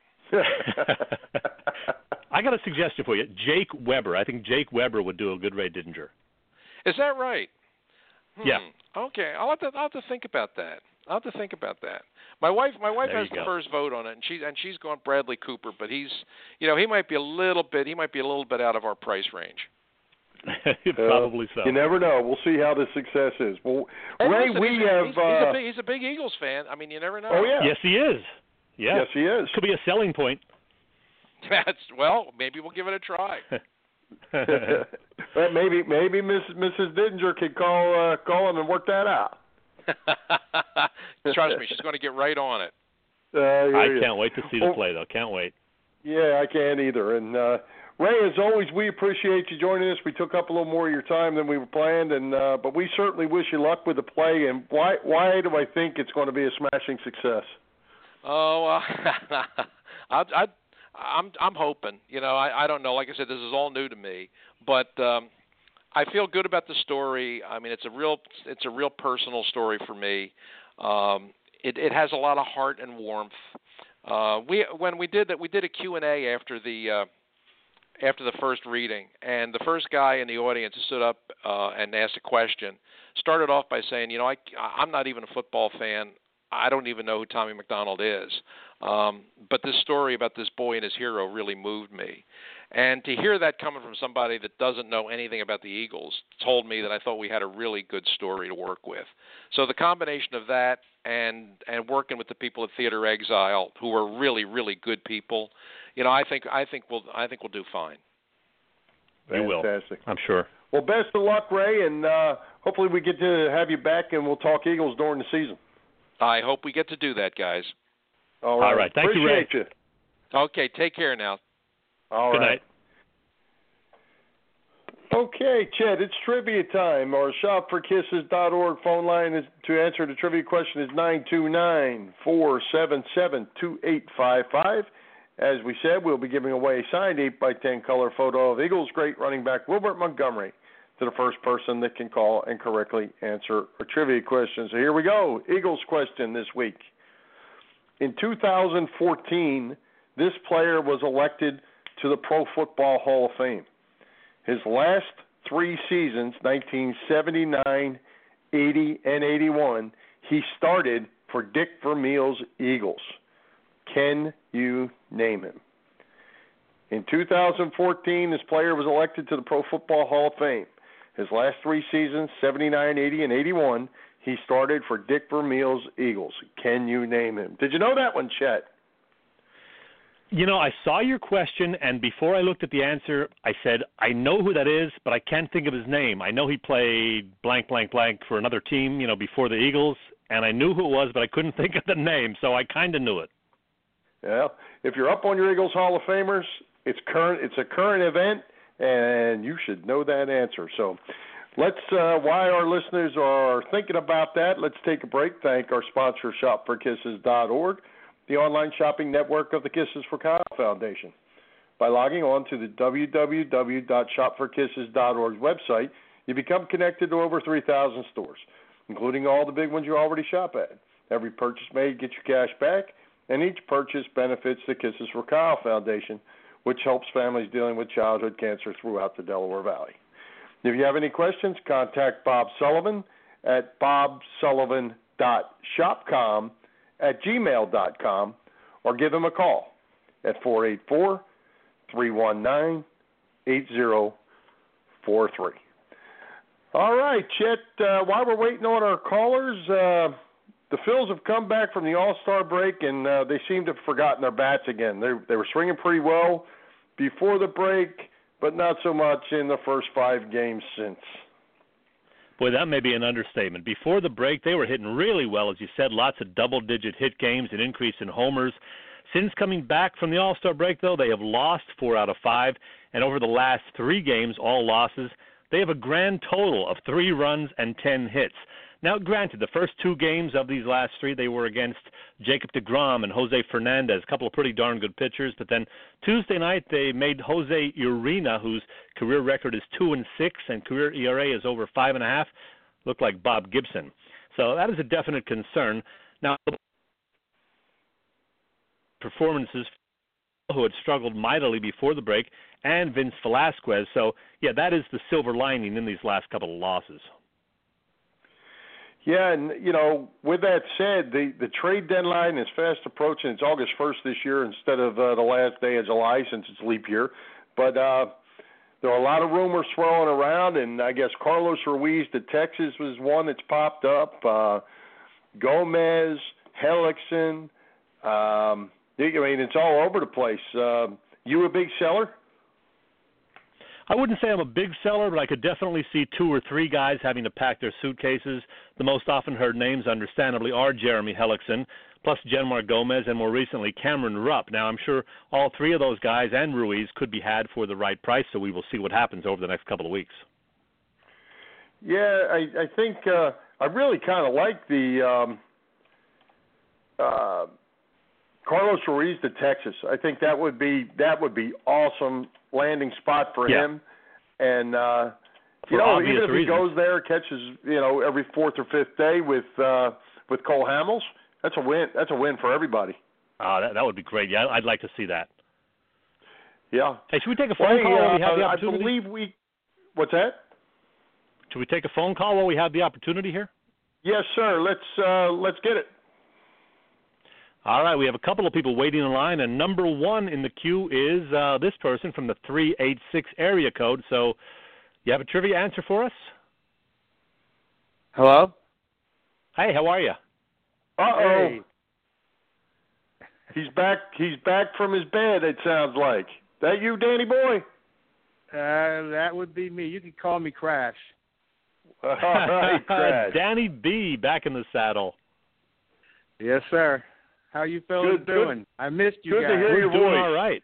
I got a suggestion for you. Jake Weber. I think Jake Weber would do a good Ray Didinger. Is that right? Hmm. Yeah. Okay, I'll have to I'll have to think about that. I'll have to think about that. My wife my wife there has the go. first vote on it, and she and she's gone Bradley Cooper, but he's you know he might be a little bit he might be a little bit out of our price range. Probably so. You never know. We'll see how the success is. Well, Hey, Ray, listen, we he's, have. He's, he's, uh, a big, he's a big Eagles fan. I mean, you never know. Oh yeah. Yes, he is. Yeah. Yes, he is. Could be a selling point. That's well, maybe we'll give it a try. Well, maybe maybe Miss Missus Didinger could call uh, call him and work that out. Trust me, she's going to get right on it. Uh, I yeah. can't wait to see the play, though. Can't wait. Yeah, I can't either. And uh, Ray, as always, we appreciate you joining us. We took up a little more of your time than we were planned, and uh, but we certainly wish you luck with the play. And why why do I think it's going to be a smashing success? Oh, uh, I, I, I'm I'm hoping. You know, I, I don't know. Like I said, this is all new to me, but um, I feel good about the story. I mean, it's a real it's a real personal story for me. Um, it, it has a lot of heart and warmth. Uh, we when we did that, we did a Q and A after the uh, after the first reading, and the first guy in the audience who stood up uh, and asked a question started off by saying, you know, I I'm not even a football fan. I don't even know who Tommy McDonald is. Um, but this story about this boy and his hero really moved me. And to hear that coming from somebody that doesn't know anything about the Eagles told me that I thought we had a really good story to work with. So the combination of that and and working with the people at Theater Exile, who are really, really good people, you know, I think I think we'll I think we'll do fine. We will. Fantastic. I'm sure. Well, best of luck, Ray, and uh, hopefully we get to have you back and we'll talk Eagles during the season. I hope we get to do that, guys. All right. All right. Thank Appreciate you, Ray. you. Okay, take care now. All Good right. night. Okay, Chet, it's trivia time. Our shop for kisses dot org phone line is to answer the trivia question is nine two nine, four seven seven, two eight five five. As we said, we'll be giving away a signed eight by ten color photo of Eagles great running back Wilbert Montgomery. to the first person that can call and correctly answer a trivia question. So here we go. Eagles question this week. In two thousand fourteen, this player was elected to the Pro Football Hall of Fame. His last three seasons, nineteen seventy-nine, eighty, and eighty-one, he started for Dick Vermeil's Eagles. Can you name him? In two thousand fourteen, this player was elected to the Pro Football Hall of Fame. His last three seasons, seventy-nine, eighty, and eighty-one, he started for Dick Vermeil's Eagles. Can you name him? Did you know that one, Chet? You know, I saw your question, and before I looked at the answer, I said, I know who that is, but I can't think of his name. I know he played blank, blank, blank for another team, you know, before the Eagles, and I knew who it was, but I couldn't think of the name, so I kind of knew it. Yeah, if you're up on your Eagles Hall of Famers, it's current. It's a current event, and you should know that answer. So let's, uh, while our listeners are thinking about that, let's take a break. Thank our sponsor, shop for kisses dot org. The online shopping network of the Kisses for Kyle Foundation. By logging on to the w w w dot shop for kisses dot org website, you become connected to over three thousand stores, including all the big ones you already shop at. Every purchase made gets your cash back, and each purchase benefits the Kisses for Kyle Foundation, which helps families dealing with childhood cancer throughout the Delaware Valley. If you have any questions, contact Bob Sullivan at bob sullivan dot shopcom at gmail dot com, or give him a call at four eight four, three one nine, eight zero four three. All right, Chet, uh, while we're waiting on our callers, uh, the Phils have come back from the All-Star break, and uh, they seem to have forgotten their bats again. They, they were swinging pretty well before the break, but not so much in the first five games since. Boy, that may be an understatement. Before the break, they were hitting really well, as you said, lots of double-digit hit games, an increase in homers. Since coming back from the All-Star break, though, they have lost four out of five, and over the last three games, all losses, they have a grand total of three runs and ten hits. Now, granted, the first two games of these last three, they were against Jacob deGrom and Jose Fernandez, a couple of pretty darn good pitchers. But then Tuesday night, they made Jose Urena, whose career record is two and six and career E R A is over five and a half, look like Bob Gibson. So that is a definite concern. Now, performances who had struggled mightily before the break, and Vince Velasquez. So, yeah, that is the silver lining in these last couple of losses. Yeah, and, you know, with that said, the, the trade deadline is fast approaching. It's August first this year instead of uh, the last day of July since it's leap year. But uh, there are a lot of rumors swirling around, and I guess Carlos Ruiz to Texas was one that's popped up. Uh, Gomez, Hellickson. Um, I mean, it's all over the place. Uh, you a big seller? I wouldn't say I'm a big seller, but I could definitely see two or three guys having to pack their suitcases. The most often heard names, understandably, are Jeremy Hellickson, plus Genmar Gomez, and more recently Cameron Rupp. Now, I'm sure all three of those guys and Ruiz could be had for the right price, so we will see what happens over the next couple of weeks. Yeah, I, I think uh, I really kind of like the um, uh, Carlos Ruiz to Texas. I think that would be that would be awesome landing spot for yeah. him. And uh, you for know, even if reasons. he goes there, catches you know every fourth or fifth day with uh, with Cole Hamels, that's a win. That's a win for everybody. Uh, that, that would be great. Yeah, I'd like to see that. Yeah. Hey, should we take a phone well, call while we have the uh, opportunity? I believe we. What's that? Should we take a phone call while we have the opportunity here? Yes, sir. Let's uh, let's get it. All right, we have a couple of people waiting in line, and number one in the queue is uh, this person from the three eight six area code. So you have a trivia answer for us? Hello? Hey, how are you? Uh-oh. Hey. He's back He's back from his bed, it sounds like. That you, Danny boy? Uh, that would be me. You can call me Crash. All right, Crash. Danny B. back in the saddle. Yes, sir. How you fellas good, doing? Good. I missed you good guys. To hear We're your doing voice. all right.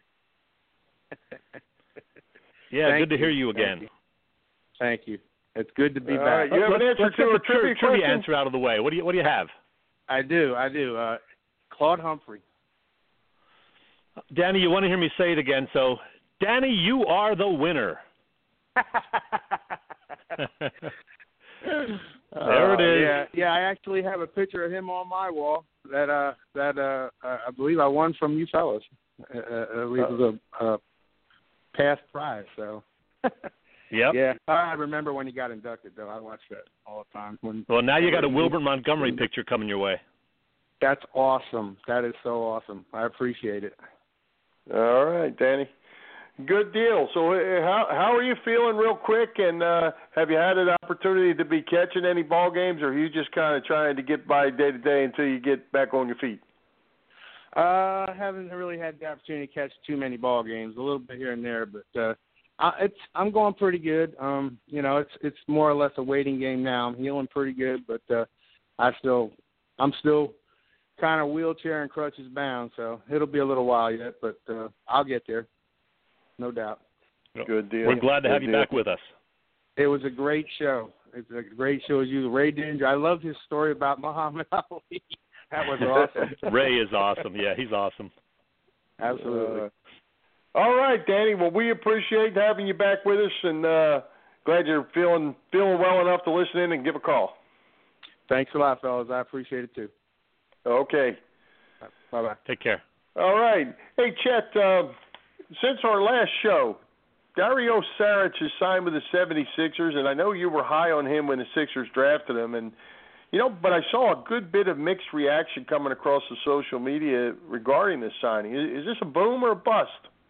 Yeah, Thank good to you. hear you again. Thank you. Thank you. It's good to be all back. Right. You have an answer let's to get a the trivia trivia question? answer out of the way. What do you What do you have? I do. I do. Uh, Claude Humphrey. Danny, you want to hear me say it again? So, Danny, you are the winner. There it is. Uh, yeah, yeah. I actually have a picture of him on my wall that uh that uh I believe I won from you fellas. Uh, I believe it was a, a past prize. So. Yep. Yeah, I remember when he got inducted, though. I watched that all the time. When, well, now you got a Wilbert Montgomery picture coming your way. That's awesome. That is so awesome. I appreciate it. All right, Danny. Good deal. So uh, how how are you feeling real quick, and uh, have you had an opportunity to be catching any ball games, or are you just kind of trying to get by day to day until you get back on your feet? Uh, I haven't really had the opportunity to catch too many ball games, a little bit here and there, but uh, I, it's I'm going pretty good. Um, you know, it's it's more or less a waiting game now. I'm healing pretty good, but uh, I still I'm still kind of wheelchair and crutches bound, so it'll be a little while yet, but uh, I'll get there. No doubt. Good deal. We're glad to Good have you deal. back with us. It was a great show. It's a great show as you, Ray Dinger. I loved his story about Muhammad Ali. That was awesome. Ray is awesome. Yeah, he's awesome. Absolutely. Uh, all right, Danny. Well, we appreciate having you back with us, and uh, glad you're feeling feeling well enough to listen in and give a call. Thanks a lot, fellas. I appreciate it too. Okay. Bye bye. Take care. All right. Hey, Chet. Uh, Since our last show, Dario Saric has signed with the seventy-sixers, and I know you were high on him when the Sixers drafted him. And you know, but I saw a good bit of mixed reaction coming across the social media regarding this signing. Is, is this a boom or a bust?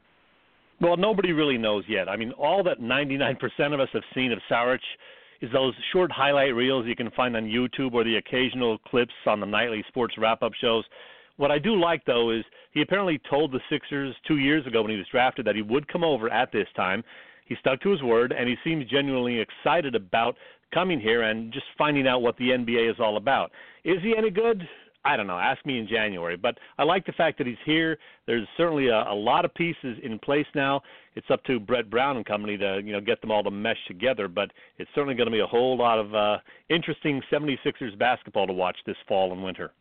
Well, nobody really knows yet. I mean, all that ninety-nine percent of us have seen of Saric is those short highlight reels you can find on YouTube or the occasional clips on the nightly sports wrap-up shows. What I do like, though, is he apparently told the Sixers two years ago when he was drafted that he would come over at this time. He stuck to his word, and he seems genuinely excited about coming here and just finding out what the N B A is all about. Is he any good? I don't know. Ask me in January. But I like the fact that he's here. There's certainly a, a lot of pieces in place now. It's up to Brett Brown and company to, you know, get them all to mesh together. But it's certainly going to be a whole lot of uh, interesting seventy-sixers basketball to watch this fall and winter.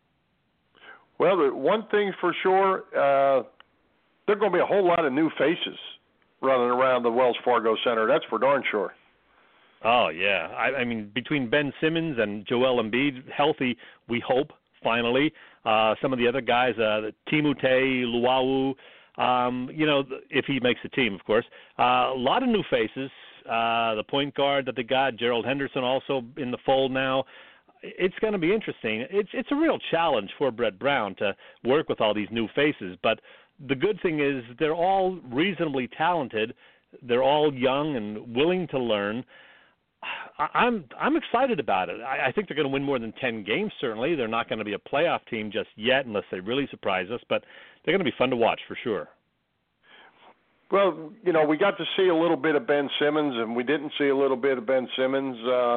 Well, the one thing for sure, uh, there are going to be a whole lot of new faces running around the Wells Fargo Center. That's for darn sure. Oh, yeah. I, I mean, between Ben Simmons and Joel Embiid, healthy, we hope, finally. Uh, some of the other guys, uh, Timotei Luau, um, you know, if he makes the team, of course. Uh, a lot of new faces. Uh, the point guard that they got, Gerald Henderson, also in the fold now. It's going to be interesting. It's it's a real challenge for Brett Brown to work with all these new faces. But the good thing is they're all reasonably talented. They're all young and willing to learn. I'm I'm excited about it. I, I think they're going to win more than ten games, certainly. They're not going to be a playoff team just yet unless they really surprise us. But they're going to be fun to watch for sure. Well, you know, we got to see a little bit of Ben Simmons, and we didn't see a little bit of Ben Simmons. Uh,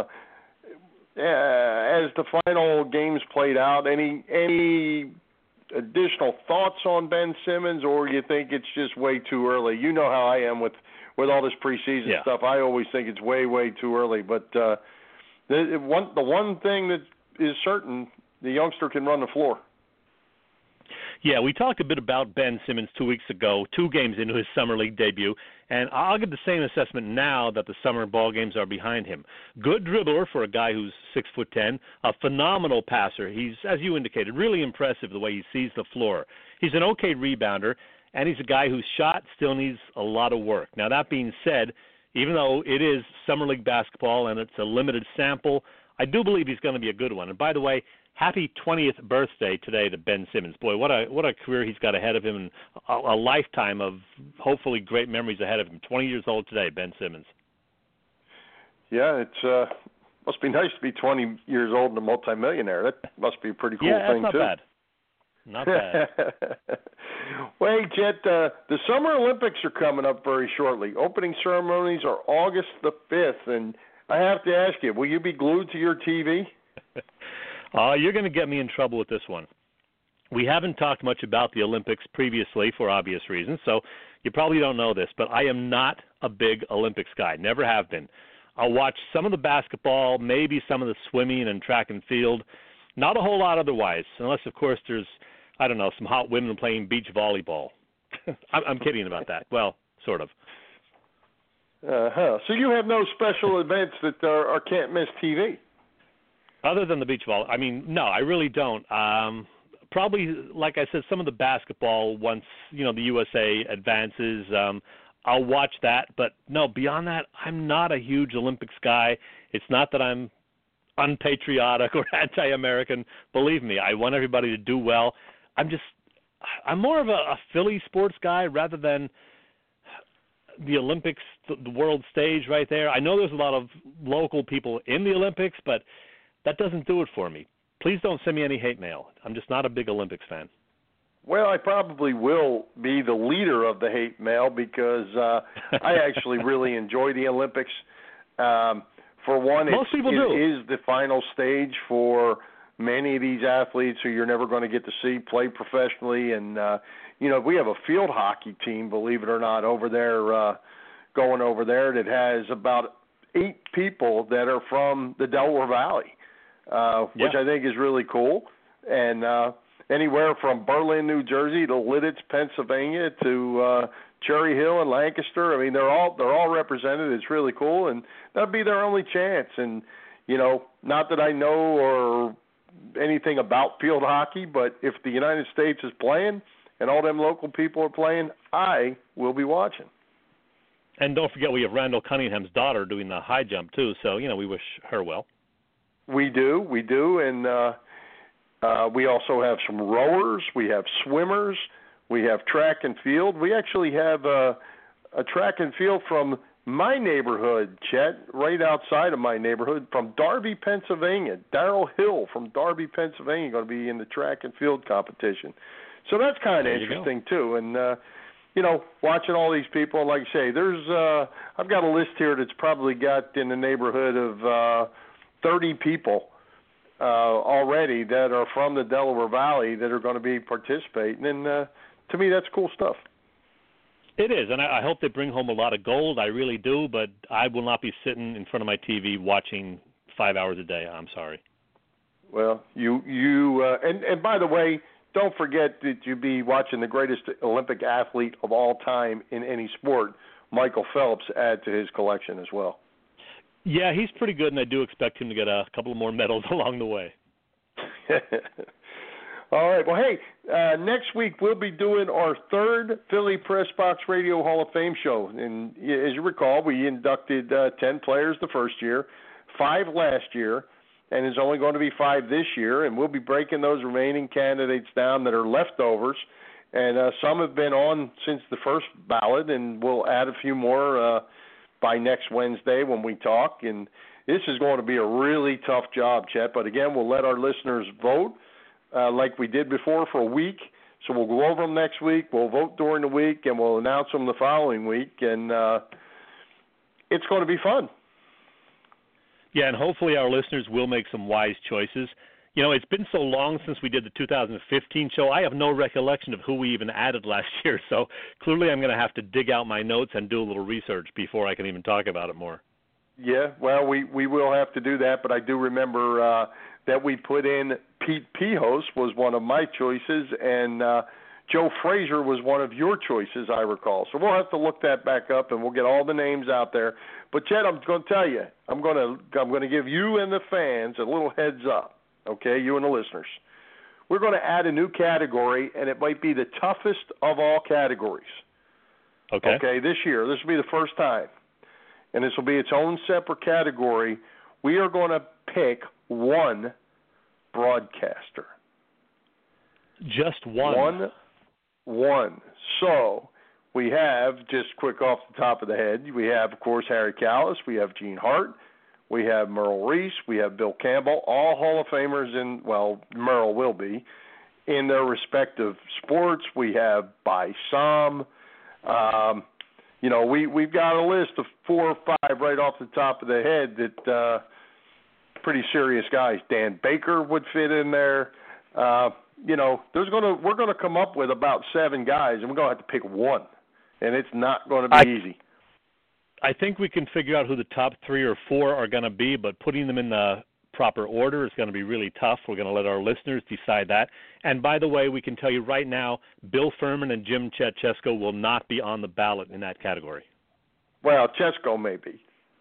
as the final games played out, any any additional thoughts on Ben Simmons, or you think it's just way too early? You know how I am with, with all this preseason yeah. stuff. I always think it's way, way too early. But uh, the one the one thing that is certain, the youngster can run the floor. Yeah, we talked a bit about Ben Simmons two weeks ago, two games into his summer league debut, and I'll give the same assessment now that the summer ball games are behind him. Good dribbler for a guy who's six foot ten, a phenomenal passer. He's, as you indicated, really impressive the way he sees the floor. He's an okay rebounder, and he's a guy whose shot still needs a lot of work. Now, that being said, even though it is summer league basketball and it's a limited sample, I do believe he's going to be a good one. And by the way, happy twentieth birthday today to Ben Simmons. Boy, what a what a career he's got ahead of him, and a, a lifetime of hopefully great memories ahead of him. twenty years old today, Ben Simmons. Yeah, it's uh, must be nice to be twenty years old and a multimillionaire. That must be a pretty cool yeah, thing, that's not too. bad. Not bad. Well, hey, Chet, uh, the Summer Olympics are coming up very shortly. Opening ceremonies are August the fifth, and I have to ask you, will you be glued to your T V? Uh, you're going to get me in trouble with this one. We haven't talked much about the Olympics previously for obvious reasons, so you probably don't know this, but I am not a big Olympics guy, never have been. I'll watch some of the basketball, maybe some of the swimming and track and field, not a whole lot otherwise, unless, of course, there's, I don't know, some hot women playing beach volleyball. I'm, I'm kidding about that. Well, sort of. Uh-huh. So you have no special events that are, are can't-miss T V? Other than the beach volley, I mean, no, I really don't. Um, probably, like I said, some of the basketball once, you know, the U S A advances, um, I'll watch that. But, no, beyond that, I'm not a huge Olympics guy. It's not that I'm unpatriotic or anti-American. Believe me, I want everybody to do well. I'm just – I'm more of a, a Philly sports guy rather than the Olympics, the, the world stage right there. I know there's a lot of local people in the Olympics, but – that doesn't do it for me. Please don't send me any hate mail. I'm just not a big Olympics fan. Well, I probably will be the leader of the hate mail because uh, I actually really enjoy the Olympics. Um, for one, Most it, people it do. is the final stage for many of these athletes who you're never going to get to see play professionally. And, uh, you know, we have a field hockey team, believe it or not, over there, uh, going over there that has about eight people that are from the Delaware Valley. Uh, which yeah. I think is really cool. And uh, anywhere from Berlin, New Jersey to Lidditz, Pennsylvania to uh, Cherry Hill and Lancaster. I mean, they're all they're all represented. It's really cool, and that'd be their only chance. And, you know, not that I know or anything about field hockey, but if the United States is playing and all them local people are playing, I will be watching. And don't forget we have Randall Cunningham's daughter doing the high jump, too, so, you know, we wish her well. We do, we do, and uh, uh, we also have some rowers, we have swimmers, we have track and field. We actually have uh, a track and field from my neighborhood, Chet, right outside of my neighborhood, from Darby, Pennsylvania. Darrell Hill from Darby, Pennsylvania, going to be in the track and field competition. So that's kind of interesting, too, and uh, you know, watching all these people, and like I say, there's, uh, I've got a list here that's probably got in the neighborhood of uh, thirty people uh, already that are from the Delaware Valley that are going to be participating. And uh, to me, that's cool stuff. It is, and I, I hope they bring home a lot of gold. I really do, but I will not be sitting in front of my T V watching five hours a day. I'm sorry. Well, you, you uh, and, and by the way, don't forget that you'll be watching the greatest Olympic athlete of all time in any sport, Michael Phelps, add to his collection as well. Yeah, he's pretty good, and I do expect him to get a couple more medals along the way. All right. Well, hey, uh, next week we'll be doing our third Philly Press Box Radio Hall of Fame show. And as you recall, we inducted uh, ten players the first year, five last year, and there's only going to be five this year. And we'll be breaking those remaining candidates down that are leftovers. And uh, some have been on since the first ballot, and we'll add a few more uh by next Wednesday when we talk. And this is going to be a really tough job, Chet. But, again, we'll let our listeners vote uh, like we did before for a week. So we'll go over them next week. We'll vote during the week, and we'll announce them the following week. And uh, it's going to be fun. Yeah, and hopefully our listeners will make some wise choices. You know, it's been so long since we did the two thousand fifteen show, I have no recollection of who we even added last year. So clearly I'm going to have to dig out my notes and do a little research before I can even talk about it more. Yeah, well, we, we will have to do that, but I do remember uh, that we put in Pete Pihos was one of my choices, and uh, Joe Frazier was one of your choices, I recall. So we'll have to look that back up, and we'll get all the names out there. But, Chet, I'm going to tell you, I'm going to I'm going to give you and the fans a little heads up. Okay, you and the listeners. We're going to add a new category, and it might be the toughest of all categories. Okay. Okay, this year. This will be the first time. And this will be its own separate category. We are going to pick one broadcaster. Just one? One. One. So we have, just quick off the top of the head, we have, of course, Harry Kalas. We have Gene Hart. We have Merle Reese. We have Bill Campbell, all Hall of Famers in, well, Merle will be, in their respective sports. We have By Som. Um, you know, we, we've got a list of four or five right off the top of the head that uh, pretty serious guys. Dan Baker would fit in there. Uh, you know, there's gonna we're going to come up with about seven guys, and we're going to have to pick one, and it's not going to be I- easy. I think we can figure out who the top three or four are going to be, but putting them in the proper order is going to be really tough. We're going to let our listeners decide that. And by the way, we can tell you right now, Bill Furman and Jim Chetchesko will not be on the ballot in that category. Well, Chesko maybe.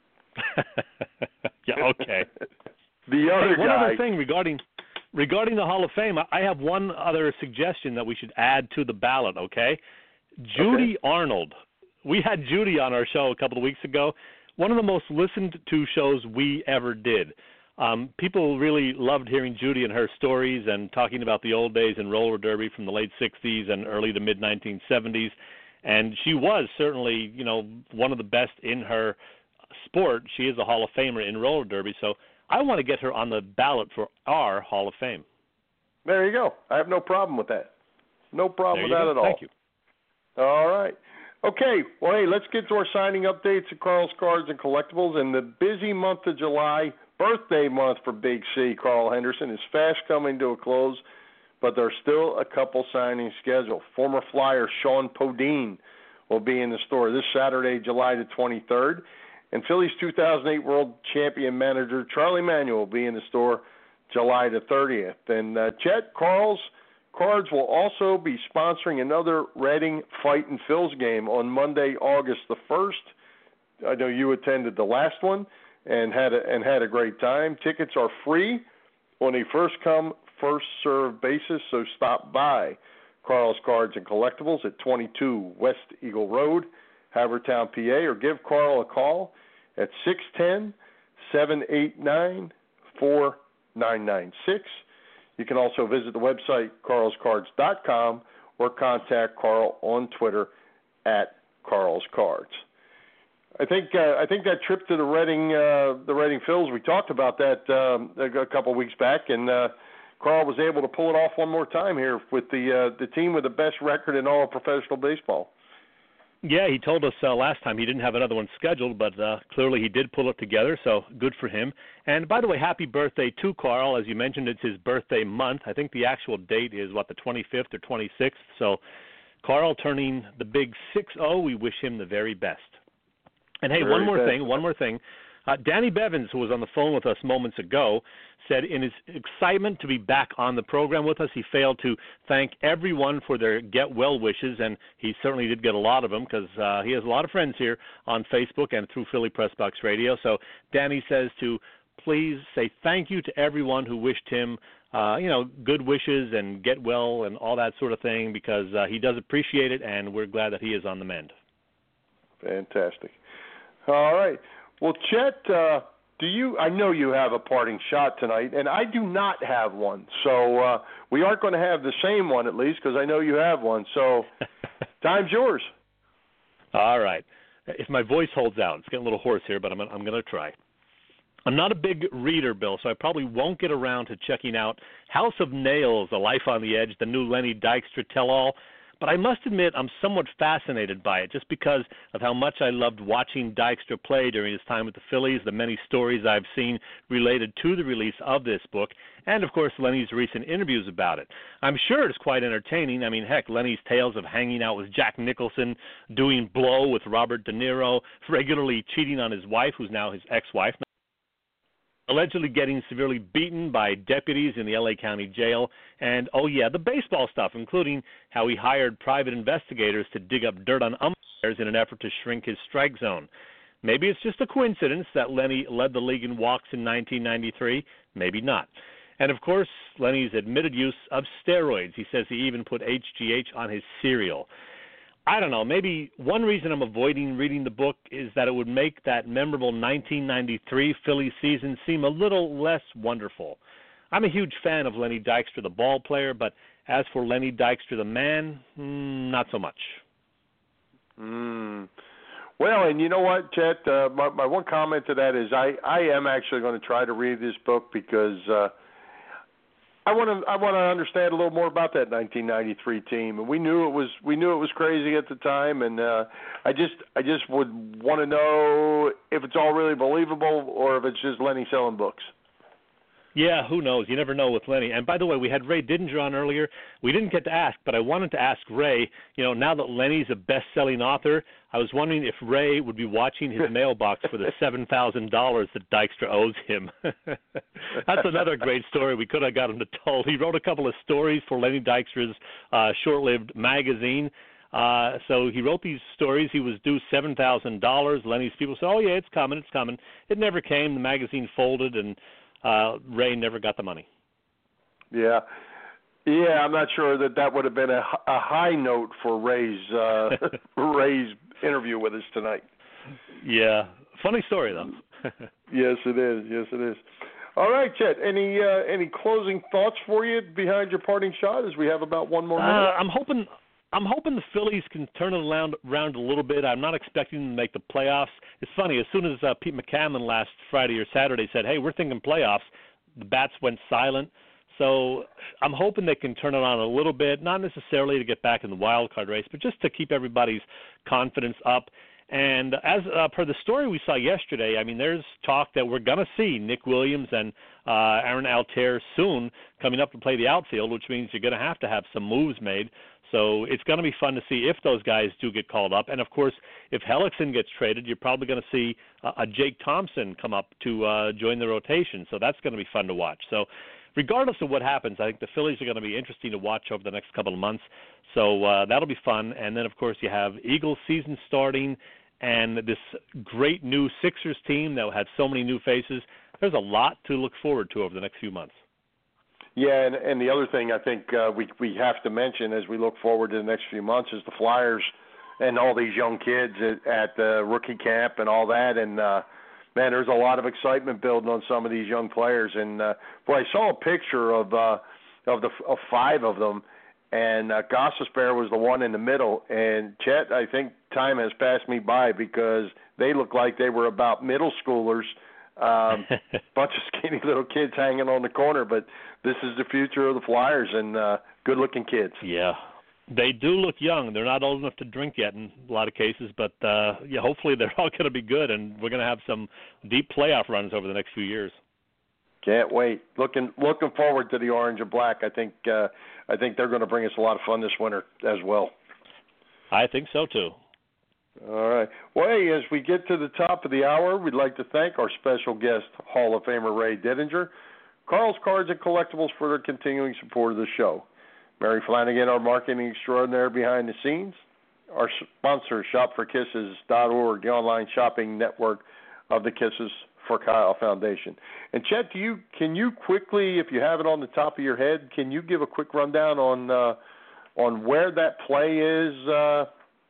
Yeah, okay. The other hey, one guy. other thing regarding regarding the Hall of Fame, I have one other suggestion that we should add to the ballot, okay? Judy okay. Arnold. We had Judy on our show a couple of weeks ago. One of the most listened to shows we ever did. Um, people really loved hearing Judy and her stories and talking about the old days in roller derby from the late sixties and early to mid nineteen seventies. And she was certainly, you know, one of the best in her sport. She is a Hall of Famer in roller derby. So I want to get her on the ballot for our Hall of Fame. There you go. I have no problem with that. No problem there with you that go. at all. Thank you. All right. Okay, well, hey, let's get to our signing updates at Carl's Cards and Collectibles. And the busy month of July, birthday month for Big C, Carl Henderson, is fast coming to a close, but there's still a couple signings scheduled. Former Flyer Sean Podine will be in the store this Saturday, July the twenty-third. And Phillies two thousand eight World Champion manager Charlie Manuel will be in the store July the thirtieth. And uh, Chet, Carl's Cards will also be sponsoring another Reading Fight and Phil's game on Monday, August the first. I know you attended the last one and had a, and had a great time. Tickets are free on a first-come, first-served basis, so stop by Carl's Cards and Collectibles at twenty-two West Eagle Road, Havertown, P A, or give Carl a call at six one zero, seven eight nine, four nine nine six. You can also visit the website, carls cards dot com, or contact Carl on Twitter at Carl's Cards. I think uh, I think that trip to the Reading uh, the Reading Phils, we talked about that um, a couple of weeks back, and uh, Carl was able to pull it off one more time here with the uh, the team with the best record in all of professional baseball. Yeah, he told us uh, last time he didn't have another one scheduled, but uh, clearly he did pull it together, so good for him. And by the way, happy birthday to Carl. As you mentioned, it's his birthday month. I think the actual date is, what, the twenty-fifth or twenty-sixth. So Carl turning the big six oh, we wish him the very best. And, hey, very one more best. thing, one more thing. Uh, Danny Bevins, who was on the phone with us moments ago, said in his excitement to be back on the program with us, he failed to thank everyone for their get well wishes, and he certainly did get a lot of them because uh, he has a lot of friends here on Facebook and through Philly Press Box Radio. So Danny says to please say thank you to everyone who wished him, uh, you know, good wishes and get well and all that sort of thing, because uh, he does appreciate it, and we're glad that he is on the mend. Fantastic. All right. Well, Chet, uh, do you? I know you have a parting shot tonight, and I do not have one. So uh, we aren't going to have the same one, at least, because I know you have one. So time's yours. All right. If my voice holds out, it's getting a little hoarse here, but I'm, I'm going to try. I'm not a big reader, Bill, so I probably won't get around to checking out House of Nails, A Life on the Edge, the new Lenny Dykstra tell-all. But I must admit I'm somewhat fascinated by it just because of how much I loved watching Dykstra play during his time with the Phillies, the many stories I've seen related to the release of this book, and, of course, Lenny's recent interviews about it. I'm sure it's quite entertaining. I mean, heck, Lenny's tales of hanging out with Jack Nicholson, doing blow with Robert De Niro, regularly cheating on his wife, who's now his ex-wife, allegedly getting severely beaten by deputies in the L A County Jail, and, oh yeah, the baseball stuff, including how he hired private investigators to dig up dirt on umpires in an effort to shrink his strike zone. Maybe it's just a coincidence that Lenny led the league in walks in nineteen ninety-three, maybe not. And, of course, Lenny's admitted use of steroids. He says he even put H G H on his cereal. I don't know, maybe one reason I'm avoiding reading the book is that it would make that memorable nineteen ninety-three Phillies season seem a little less wonderful. I'm a huge fan of Lenny Dykstra, the ball player, but as for Lenny Dykstra, the man, mm, not so much. Mm. Well, and you know what, Chet, uh, my, my one comment to that is I, I am actually going to try to read this book because uh, I want to I want to understand a little more about that nineteen ninety-three team, and we knew it was we knew it was crazy at the time, and uh, I just I just would want to know if it's all really believable or if it's just Lenny selling books. Yeah, who knows? You never know with Lenny. And by the way, we had Ray Didinger on earlier. We didn't get to ask, but I wanted to ask Ray, you know, now that Lenny's a best-selling author, I was wondering if Ray would be watching his mailbox for the seven thousand dollars that Dykstra owes him. That's another great story we could have got him to tell. He wrote a couple of stories for Lenny Dykstra's uh, short-lived magazine. Uh, so he wrote these stories. He was due seven thousand dollars. Lenny's people said, oh, yeah, it's coming, it's coming. It never came. The magazine folded, and uh, Ray never got the money. Yeah. Yeah, I'm not sure that that would have been a, a high note for Ray's uh, Ray's interview with us tonight. Yeah. Funny story, though. Yes, it is. Yes, it is. All right, Chet, any uh, any closing thoughts for you behind your parting shot as we have about one more minute? Uh, I'm hoping I'm hoping the Phillies can turn it around, around a little bit. I'm not expecting them to make the playoffs. It's funny, as soon as uh, Pete McCammon last Friday or Saturday said, hey, we're thinking playoffs, the bats went silent. So I'm hoping they can turn it on a little bit, not necessarily to get back in the wild card race, but just to keep everybody's confidence up. And as uh, per the story we saw yesterday, I mean, there's talk that we're going to see Nick Williams and uh, Aaron Altair soon coming up to play the outfield, which means you're going to have to have some moves made. So it's going to be fun to see if those guys do get called up. And, of course, if Hellickson gets traded, you're probably going to see uh, a Jake Thompson come up to uh, join the rotation. So that's going to be fun to watch. So regardless of what happens, I think the Phillies are going to be interesting to watch over the next couple of months. So uh, that'll be fun. And then, of course, you have Eagles season starting and this great new Sixers team that will have so many new faces. There's a lot to look forward to over the next few months. Yeah, and, and the other thing I think uh, we we have to mention as we look forward to the next few months is the Flyers and all these young kids at, at the rookie camp and all that. And, uh, man, there's a lot of excitement building on some of these young players. And, uh, boy, I saw a picture of uh, of the of five of them, and uh, Gostisbehere was the one in the middle. And, Chet, I think time has passed me by because they look like they were about middle schoolers, um, bunch of skinny little kids hanging on the corner. But this is the future of the Flyers, and uh, good-looking kids. Yeah. They do look young. They're not old enough to drink yet in a lot of cases, but uh, yeah, hopefully they're all going to be good, and we're going to have some deep playoff runs over the next few years. Can't wait. Looking looking forward to the orange and black. I think uh, I think they're going to bring us a lot of fun this winter as well. I think so too. All right. Well, hey, as we get to the top of the hour, we'd like to thank our special guest, Hall of Famer Ray Didinger, Carl's Cards and Collectibles for their continuing support of the show. Mary Flanagan, our marketing extraordinaire behind the scenes. Our sponsor, shop for kisses dot org, the online shopping network of the Kisses for Kyle Foundation. And Chet, do you can you quickly, if you have it on the top of your head, can you give a quick rundown on uh, on where that play is, uh,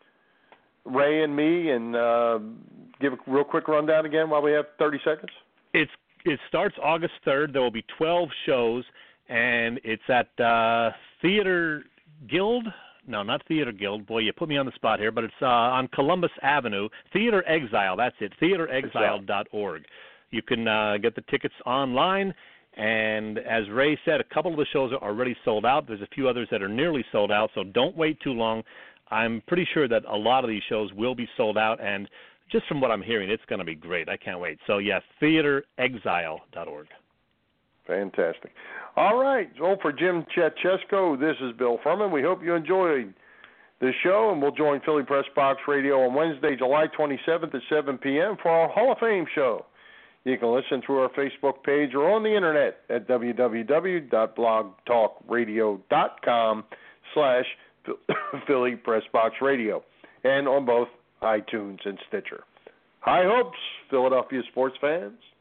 Ray and me, and uh, give a real quick rundown again while we have thirty seconds? It's it starts August third. There will be twelve shows, and it's at uh, Theater Guild. No, not Theater Guild. Boy, you put me on the spot here, but it's uh, on Columbus Avenue. Theater Exile, that's it, theater exile dot org. You can uh, get the tickets online, and as Ray said, a couple of the shows are already sold out. There's a few others that are nearly sold out, so don't wait too long. I'm pretty sure that a lot of these shows will be sold out, and just from what I'm hearing, it's going to be great. I can't wait. So, yes, theater exile dot org. Fantastic. All right. So for Jim Chetchesko, this is Bill Furman. We hope you enjoyed the show, and we'll join Philly Press Box Radio on Wednesday, July twenty-seventh at seven p.m. for our Hall of Fame show. You can listen through our Facebook page or on the internet at w w w dot blog talk radio dot com slash Philly Press Box Radio, and on both iTunes and Stitcher. High hopes, Philadelphia sports fans.